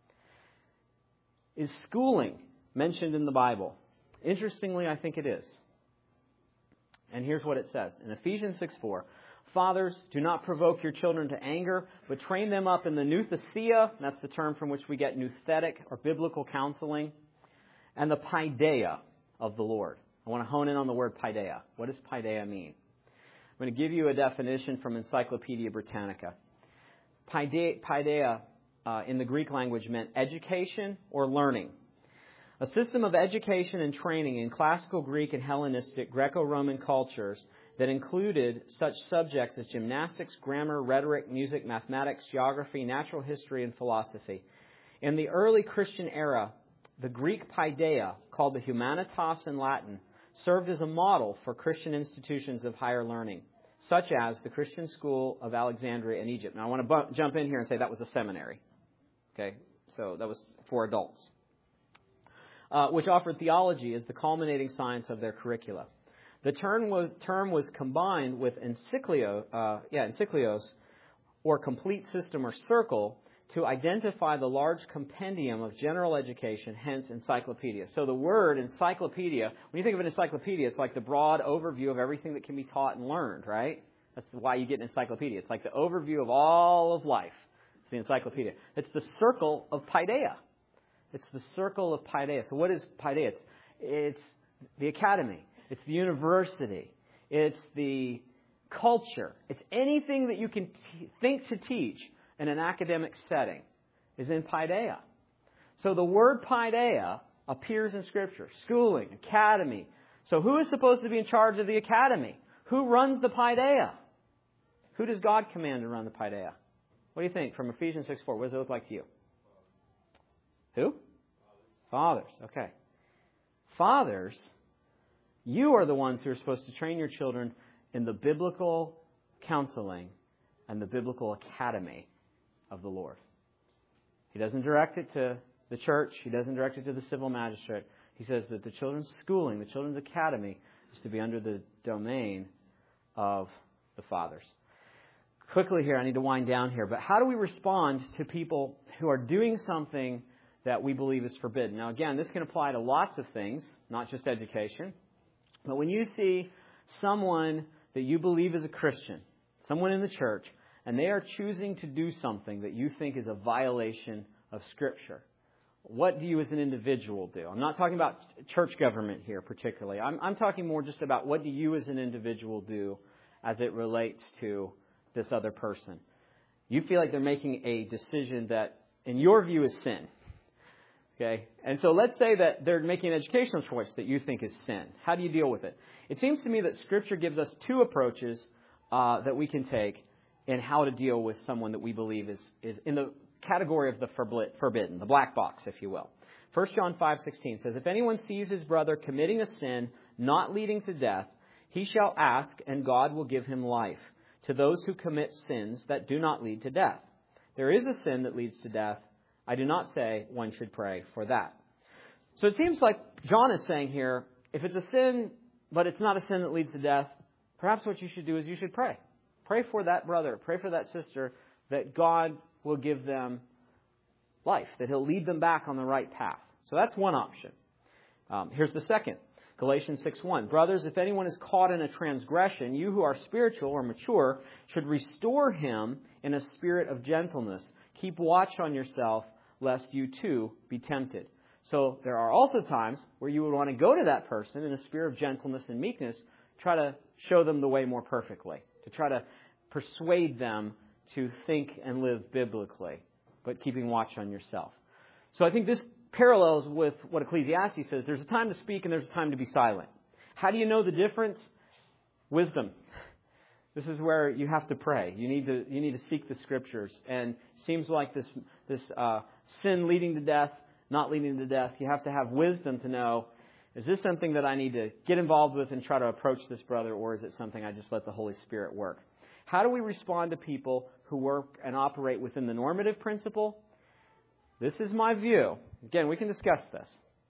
Is schooling mentioned in the Bible? Interestingly, I think it is. And here's what it says. In Ephesians six four, fathers, do not provoke your children to anger, but train them up in the nouthesia, that's the term from which we get nouthetic or biblical counseling, and the paideia of the Lord. I want to hone in on the word paideia. What does paideia mean? I'm going to give you a definition from Encyclopedia Britannica. Paideia, paideia uh, in the Greek language meant education or learning. A system of education and training in classical Greek and Hellenistic Greco-Roman cultures that included such subjects as gymnastics, grammar, rhetoric, music, mathematics, geography, natural history, and philosophy. In the early Christian era, the Greek paideia, called the humanitas in Latin, served as a model for Christian institutions of higher learning, such as the Christian school of Alexandria in Egypt. Now, I want to bu- jump in here and say that was a seminary. Okay, so that was for adults, uh, which offered theology as the culminating science of their curricula. The term was, term was combined with encyclio, uh, yeah, encyclios, or complete system or circle, to identify the large compendium of general education, hence encyclopedia. So the word encyclopedia, when you think of an encyclopedia, it's like the broad overview of everything that can be taught and learned, right? That's why you get an encyclopedia. It's like the overview of all of life. It's the encyclopedia. It's the circle of paideia. It's the circle of paideia. So what is paideia? It's, it's the academy. It's the university. It's the culture. It's anything that you can t- think to teach in an academic setting is in paideia. So the word paideia appears in Scripture. Schooling, academy. So who is supposed to be in charge of the academy? Who runs the paideia? Who does God command to run the paideia? What do you think from Ephesians six four? What does it look like to you? Who? Fathers. Okay. Fathers, you are the ones who are supposed to train your children in the biblical counseling and the biblical academy of the Lord. He doesn't direct it to the church. He doesn't direct it to the civil magistrate. He says that the children's schooling, the children's academy, is to be under the domain of the fathers. Quickly here, I need to wind down here, but how do we respond to people who are doing something that we believe is forbidden? Now, again, this can apply to lots of things, not just education. But when you see someone that you believe is a Christian, someone in the church, and they are choosing to do something that you think is a violation of Scripture, what do you as an individual do? I'm not talking about church government here particularly. I'm, I'm talking more just about what do you as an individual do as it relates to this other person. You feel like they're making a decision that, in your view, is sin. Okay? And so let's say that they're making an educational choice that you think is sin. How do you deal with it? It seems to me that Scripture gives us two approaches uh, that we can take in how to deal with someone that we believe is, is in the category of the forbidden, the black box, if you will. First John five sixteen says, if anyone sees his brother committing a sin not leading to death, he shall ask, and God will give him life. To those who commit sins that do not lead to death. There is a sin that leads to death. I do not say one should pray for that. So it seems like John is saying here, if it's a sin, but it's not a sin that leads to death, perhaps what you should do is you should pray. Pray for that brother, pray for that sister, that God will give them life, that He'll lead them back on the right path. So that's one option. Um, here's the second. Galatians six one. Brothers, if anyone is caught in a transgression, you who are spiritual or mature should restore him in a spirit of gentleness. Keep watch on yourself, lest you too be tempted. So there are also times where you would want to go to that person in a spirit of gentleness and meekness, try to show them the way more perfectly, to try to persuade them to think and live biblically, but keeping watch on yourself. So I think this parallels with what Ecclesiastes says. There's a time to speak and there's a time to be silent. How do you know the difference? Wisdom. This is where you have to pray. You need to you need to seek the Scriptures. And it seems like this this uh, sin leading to death, not leading to death. You have to have wisdom to know, is this something that I need to get involved with and try to approach this brother, or is it something I just let the Holy Spirit work? How do we respond to people who work and operate within the normative principle? This is my view. Again, we can discuss this.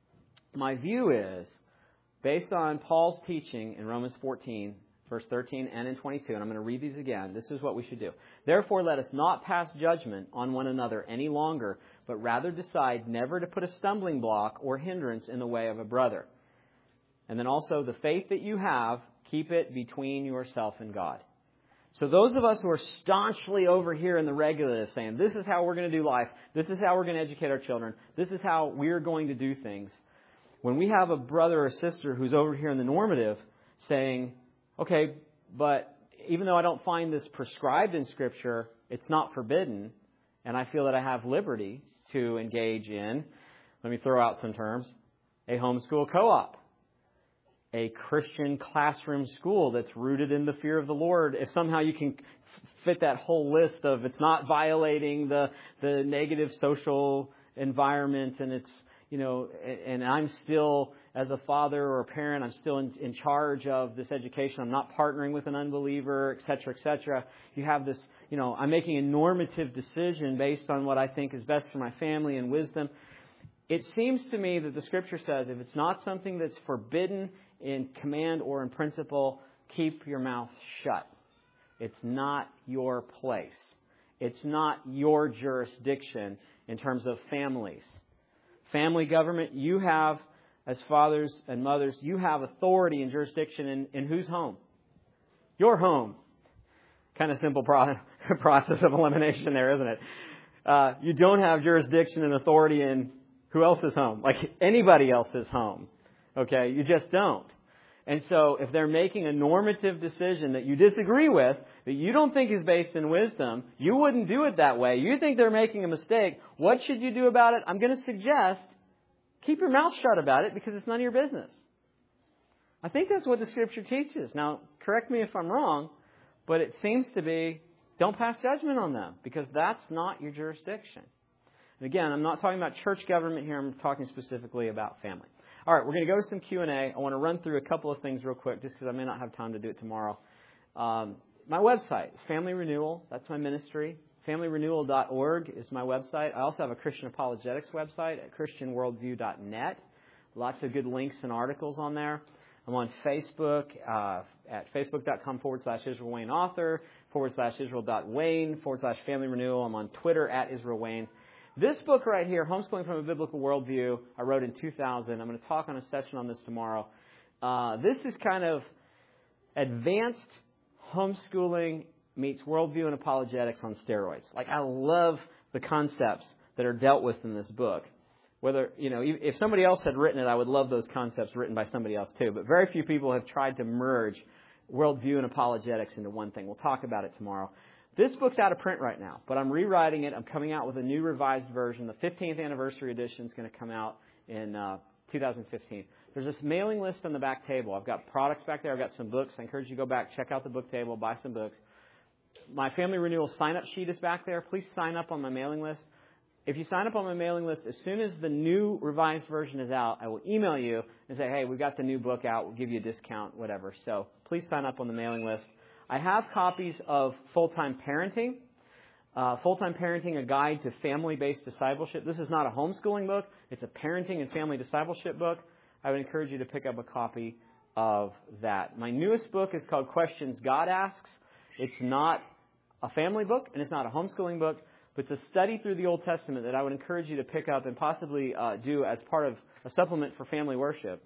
My view is, based on Paul's teaching in Romans fourteen, verse thirteen and in twenty-two, and I'm going to read these again, this is what we should do. Therefore, let us not pass judgment on one another any longer, but rather decide never to put a stumbling block or hindrance in the way of a brother. And then also, the faith that you have, keep it between yourself and God. So those of us who are staunchly over here in the regulative saying, this is how we're going to do life, this is how we're going to educate our children, this is how we're going to do things. When we have a brother or sister who's over here in the normative saying, okay, but even though I don't find this prescribed in Scripture, it's not forbidden, and I feel that I have liberty to engage in, let me throw out some terms, a homeschool co-op. A Christian classroom school that's rooted in the fear of the Lord. If somehow you can fit that whole list of it's not violating the the negative social environment, and it's, you know, and I'm still, as a father or a parent, I'm still in, in charge of this education. I'm not partnering with an unbeliever, et cetera, et cetera. You have this, you know, I'm making a normative decision based on what I think is best for my family and wisdom. It seems to me that the Scripture says if it's not something that's forbidden in command or in principle, keep your mouth shut. It's not your place. It's not your jurisdiction in terms of families. Family government, you have, as fathers and mothers, you have authority and jurisdiction in, in whose home? Your home. Kind of simple pro- process of elimination there, isn't it? Uh, you don't have jurisdiction and authority in who else's home? Like anybody else's home. Okay? You just don't. And so if they're making a normative decision that you disagree with, that you don't think is based in wisdom, you wouldn't do it that way. You think they're making a mistake. What should you do about it? I'm going to suggest keep your mouth shut about it because it's none of your business. I think that's what the Scripture teaches. Now, correct me if I'm wrong, but it seems to be don't pass judgment on them, because that's not your jurisdiction. And again, I'm not talking about church government here. I'm talking specifically about family. All right, we're going to go to some Q and A. I want to run through a couple of things real quick, just because I may not have time to do it tomorrow. Um, my website is Family Renewal. That's my ministry. family renewal dot org is my website. I also have a Christian apologetics website at christian worldview dot net. Lots of good links and articles on there. I'm on Facebook uh, at facebook.com forward slash Israel Wayne author, forward slash Israel.Wayne, forward slash Family Renewal. I'm on Twitter at Israel Wayne. This book right here, Homeschooling from a Biblical Worldview, I wrote in two thousand. I'm going to talk on a session on this tomorrow. Uh, this is kind of advanced homeschooling meets worldview and apologetics on steroids. Like, I love the concepts that are dealt with in this book. Whether, you know, if somebody else had written it, I would love those concepts written by somebody else too. But very few people have tried to merge worldview and apologetics into one thing. We'll talk about it tomorrow. This book's out of print right now, but I'm rewriting it. I'm coming out with a new revised version. The fifteenth anniversary edition is going to come out in uh, two thousand fifteen. There's this mailing list on the back table. I've got products back there. I've got some books. I encourage you to go back, check out the book table, buy some books. My Family Renewal sign-up sheet is back there. Please sign up on my mailing list. If you sign up on my mailing list, as soon as the new revised version is out, I will email you and say, hey, we've got the new book out. We'll give you a discount, whatever. So please sign up on the mailing list. I have copies of Full-Time Parenting. Uh, Full-Time Parenting, a guide to family-based discipleship. This is not a homeschooling book. It's a parenting and family discipleship book. I would encourage you to pick up a copy of that. My newest book is called Questions God Asks. It's not a family book, and it's not a homeschooling book, but it's a study through the Old Testament that I would encourage you to pick up and possibly uh, do as part of a supplement for family worship.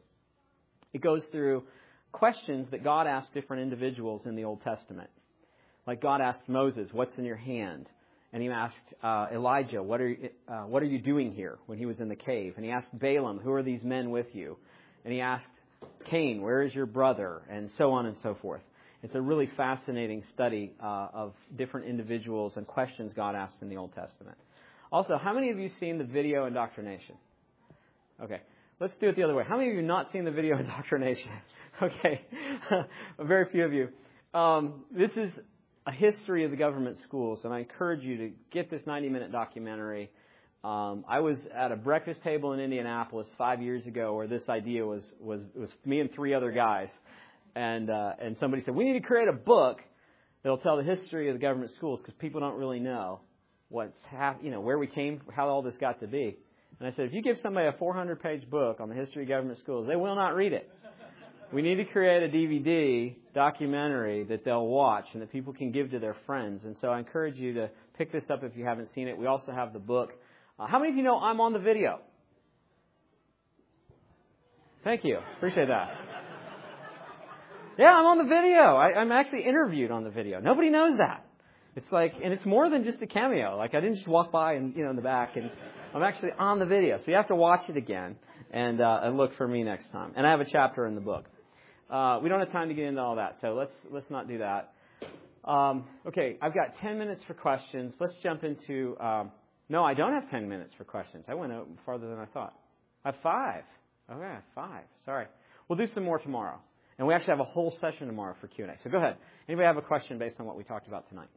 It goes through questions that God asked different individuals in the Old Testament. Like God asked Moses, what's in your hand? And he asked uh, Elijah, what are, you, uh, what are you doing here when he was in the cave? And he asked Balaam, who are these men with you? And he asked Cain, where is your brother? And so on and so forth. It's a really fascinating study uh, of different individuals and questions God asked in the Old Testament. Also, how many of you seen the video Indoctrination? Okay, let's do it the other way. How many of you not seen the video Indoctrination? Okay, very few of you. Um, this is a history of the government schools, and I encourage you to get this ninety-minute documentary. Um, I was at a breakfast table in Indianapolis five years ago where this idea was, was, was me and three other guys. And uh, and somebody said, we need to create a book that will tell the history of the government schools because people don't really know what's hap- you know, where we came, how all this got to be. And I said, if you give somebody a four hundred page book on the history of government schools, they will not read it. We need to create a D V D documentary that they'll watch and that people can give to their friends. And so I encourage you to pick this up if you haven't seen it. We also have the book. Uh, how many of you know I'm on the video? Thank you. Appreciate that. Yeah, I'm on the video. I, I'm actually interviewed on the video. Nobody knows that. It's like, and it's more than just a cameo. Like, I didn't just walk by and, you know, in the back, and I'm actually on the video. So you have to watch it again and, uh, and look for me next time. And I have a chapter in the book. Uh, we don't have time to get into all that, so let's let's not do that. Um, okay, I've got ten minutes for questions. Let's jump into. Um, no, I don't have ten minutes for questions. I went out farther than I thought. I have five. Okay, I have five. Sorry. We'll do some more tomorrow. And we actually have a whole session tomorrow for Q and A. So go ahead. Anybody have a question based on what we talked about tonight?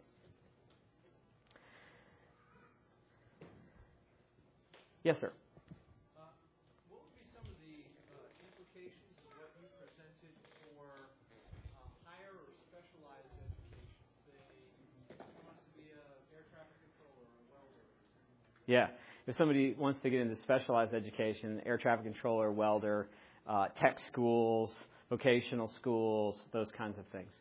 Yes, sir. Uh, what would be some of the uh, implications of what you presented for uh, higher or specialized education? Say, someone wants to be an air traffic controller or a welder. Yeah. If somebody wants to get into specialized education, air traffic controller, welder, uh, tech schools, vocational schools, those kinds of things.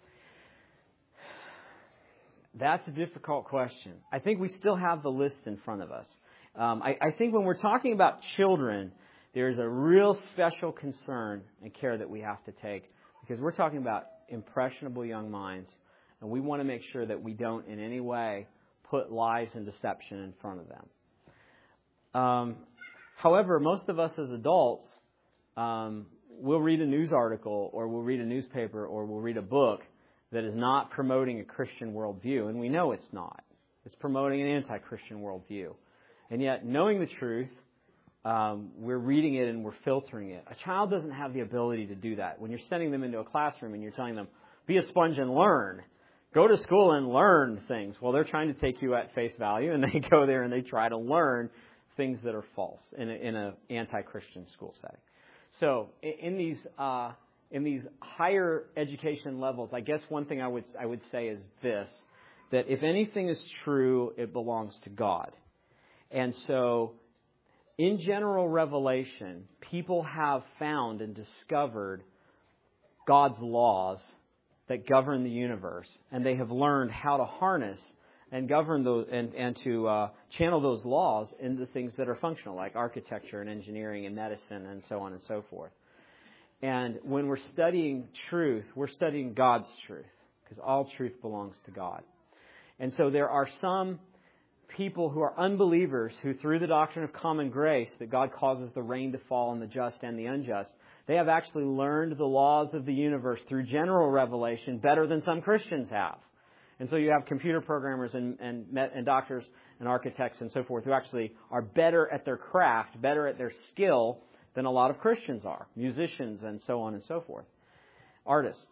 That's a difficult question. I think we still have the list in front of us. Um, I, I think when we're talking about children, there's a real special concern and care that we have to take because we're talking about impressionable young minds, and we want to make sure that we don't in any way put lies and deception in front of them. Um, however, most of us as adults, um, we'll read a news article or we'll read a newspaper or we'll read a book that is not promoting a Christian worldview, and we know it's not. It's promoting an anti-Christian worldview. And yet, knowing the truth, um, we're reading it and we're filtering it. A child doesn't have the ability to do that. When you're sending them into a classroom and you're telling them, be a sponge and learn, go to school and learn things. Well, they're trying to take you at face value, and they go there and they try to learn things that are false in a, in a anti-Christian school setting. So in these uh, in these higher education levels, I guess one thing I would I would say is this, that if anything is true, it belongs to God. And so in general revelation, people have found and discovered God's laws that govern the universe, and they have learned how to harness and govern those and, and to uh, channel those laws into things that are functional, like architecture and engineering and medicine and so on and so forth. And when we're studying truth, we're studying God's truth, because all truth belongs to God. And so there are some people who are unbelievers who, through the doctrine of common grace, that God causes the rain to fall on the just and the unjust, they have actually learned the laws of the universe through general revelation better than some Christians have. And so you have computer programmers and, and, and doctors and architects and so forth who actually are better at their craft, better at their skill than a lot of Christians are. Musicians and so on and so forth. Artists.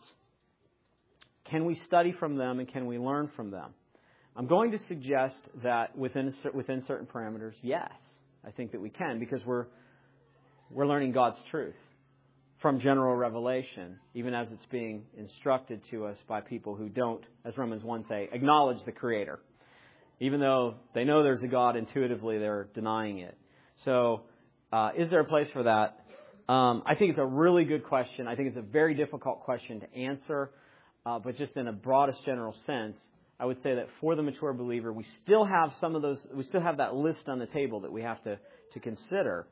Can we study from them and can we learn from them? I'm going to suggest that within within certain parameters, yes, I think that we can, because we're we're learning God's truth from general revelation, even as it's being instructed to us by people who don't, as Romans one say, acknowledge the Creator. Even though they know there's a God, intuitively they're denying it. So, uh, is there a place for that? Um, I think it's a really good question. I think it's a very difficult question to answer, uh, but just in a broadest general sense, I would say that for the mature believer, we still have some of those, we still have that list on the table that we have to, to consider.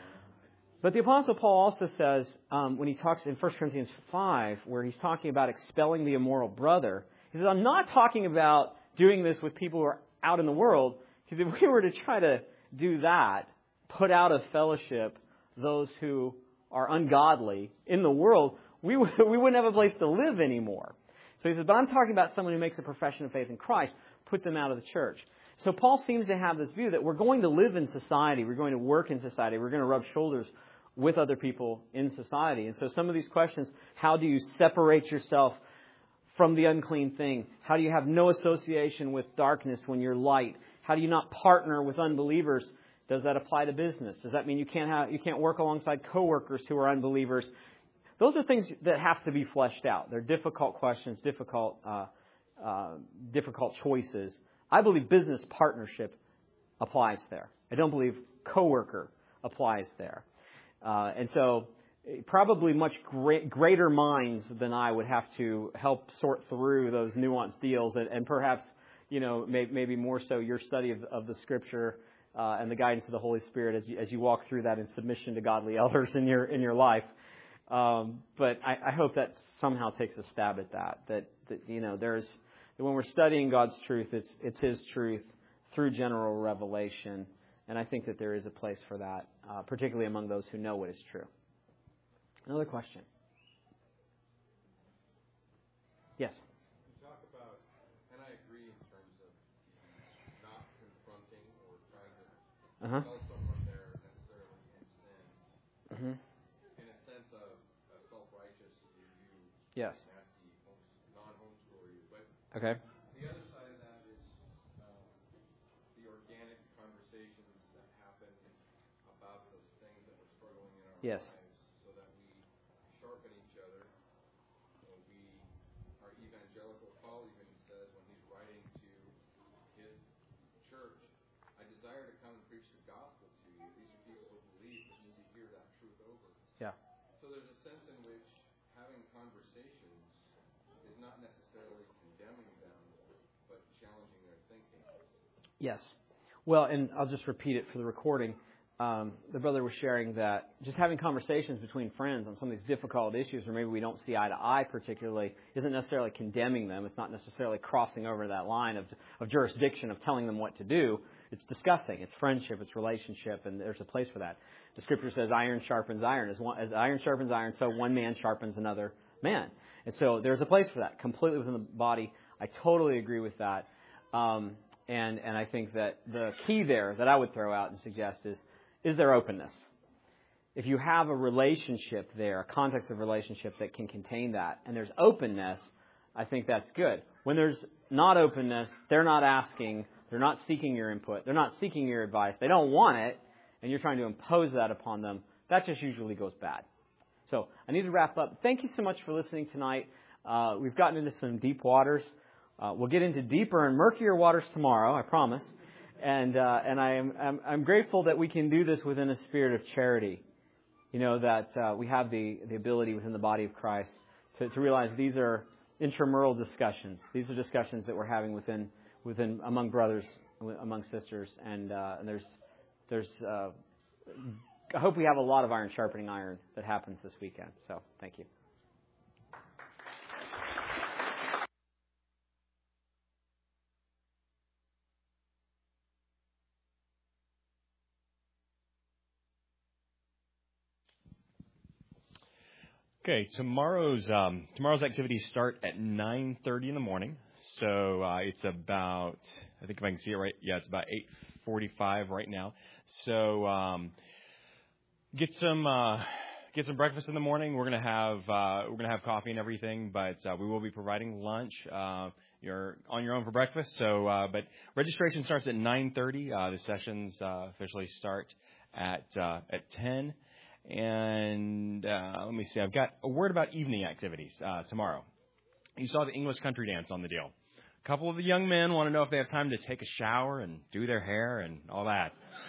But the Apostle Paul also says, um, when he talks in First Corinthians five, where he's talking about expelling the immoral brother, he says, I'm not talking about doing this with people who are out in the world, because if we were to try to do that, put out of fellowship those who are ungodly in the world, we, w- we wouldn't have a place to live anymore. So he says, but I'm talking about someone who makes a profession of faith in Christ, put them out of the church. So Paul seems to have this view that we're going to live in society, we're going to work in society, we're going to rub shoulders with other people in society. And so some of these questions, how do you separate yourself from the unclean thing? How do you have no association with darkness when you're light? How do you not partner with unbelievers? Does that apply to business? Does that mean you can't have, you can't work alongside coworkers who are unbelievers? Those are things that have to be fleshed out. They're difficult questions, difficult, uh, uh, difficult choices. I believe business partnership applies there. I don't believe coworker applies there. Uh, and so probably much great, greater minds than I would have to help sort through those nuanced deals, and, and perhaps, you know, may, maybe more so your study of, of the Scripture uh, and the guidance of the Holy Spirit as you, as you walk through that in submission to godly elders in your in your life. Um, but I, I hope that somehow takes a stab at that. That, that you know, there's when we're studying God's truth, it's it's His truth through general revelation. And I think that there is a place for that, uh, particularly among those who know what is true. Another question. Yes? You talk about, and I agree in terms of not confronting or trying to Uh-huh. tell someone they're necessarily in sin. Mm-hmm. In a sense of a self-righteous view, Yes. nasty, non-homeschooler you. But Okay. the other side of that is um, the organic conversations that happen about those things that we're struggling in our Yes. lives, so that we sharpen each other. So we, our evangelical Paul even says when he's writing to his church, I desire to come and preach the gospel to you. These are people who believe but need to hear that truth over. Yeah. So there's a sense in which having conversations is not necessarily condemning them, but challenging their thinking. Yes. Well, and I'll just repeat it for the recording. Um, the brother was sharing that just having conversations between friends on some of these difficult issues, or maybe we don't see eye to eye particularly, isn't necessarily condemning them. It's not necessarily crossing over that line of, of jurisdiction of telling them what to do. It's discussing. It's friendship. It's relationship, and there's a place for that. The Scripture says iron sharpens iron. As, one, as iron sharpens iron, so one man sharpens another man. And so there's a place for that completely within the body. I totally agree with that. Um, and, and I think that the key there that I would throw out and suggest is, is there openness? If you have a relationship there, a context of relationship that can contain that, and there's openness, I think that's good. When there's not openness, they're not asking, they're not seeking your input, they're not seeking your advice, they don't want it, and you're trying to impose that upon them, that just usually goes bad. So I need to wrap up. Thank you so much for listening tonight. Uh, we've gotten into some deep waters. Uh, we'll get into deeper and murkier waters tomorrow, I promise. And uh, and I am I'm, I'm grateful that we can do this within a spirit of charity. You know, that uh, we have the, the ability within the body of Christ to, to realize these are intramural discussions. These are discussions that we're having within within among brothers, among sisters, and uh, and there's there's uh, I hope we have a lot of iron sharpening iron that happens this weekend. So thank you. Okay, tomorrow's um, tomorrow's activities start at nine thirty in the morning. So uh, it's about, I think if I can see it right, yeah, it's about eight forty-five right now. So um, get some uh, get some breakfast in the morning. We're gonna have uh, we're gonna have coffee and everything, but uh, we will be providing lunch. Uh, you're on your own for breakfast. So, uh, but registration starts at nine thirty. Uh, the sessions uh, officially start at uh, at ten. And uh, let me see, I've got a word about evening activities uh, tomorrow. You saw the English country dance on the deal. A couple of the young men want to know if they have time to take a shower and do their hair and all that.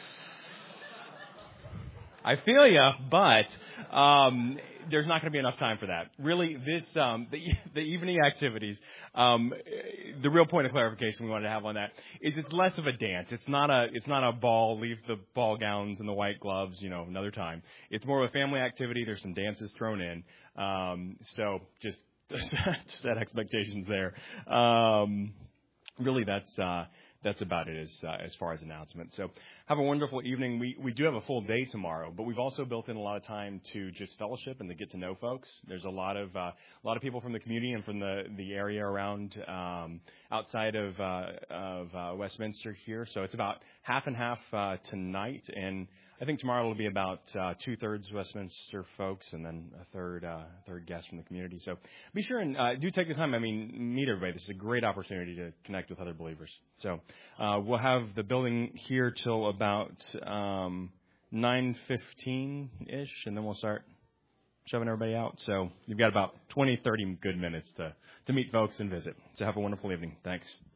I feel ya, but um, there's not going to be enough time for that. Really, this um, the, the evening activities. Um, the real point of clarification we wanted to have on that is it's less of a dance. It's not a it's not a ball. Leave the ball gowns and the white gloves, you know, another time. It's more of a family activity. There's some dances thrown in. Um, so just set expectations there. Um, really, that's. Uh, That's about it as uh, as far as announcements. So have a wonderful evening. We we do have a full day tomorrow, but we've also built in a lot of time to just fellowship and to get to know folks. There's a lot of uh, a lot of people from the community and from the, the area around um, outside of uh, of uh, Westminster here. So it's about half and half uh, tonight, and I think tomorrow will be about uh, two thirds Westminster folks, and then a third uh, third guest from the community. So be sure and uh, do take the time. I mean, meet everybody. This is a great opportunity to connect with other believers. So uh, we'll have the building here till about um, nine fifteen ish, and then we'll start shoving everybody out. So you've got about twenty, thirty good minutes to to meet folks and visit. So have a wonderful evening. Thanks.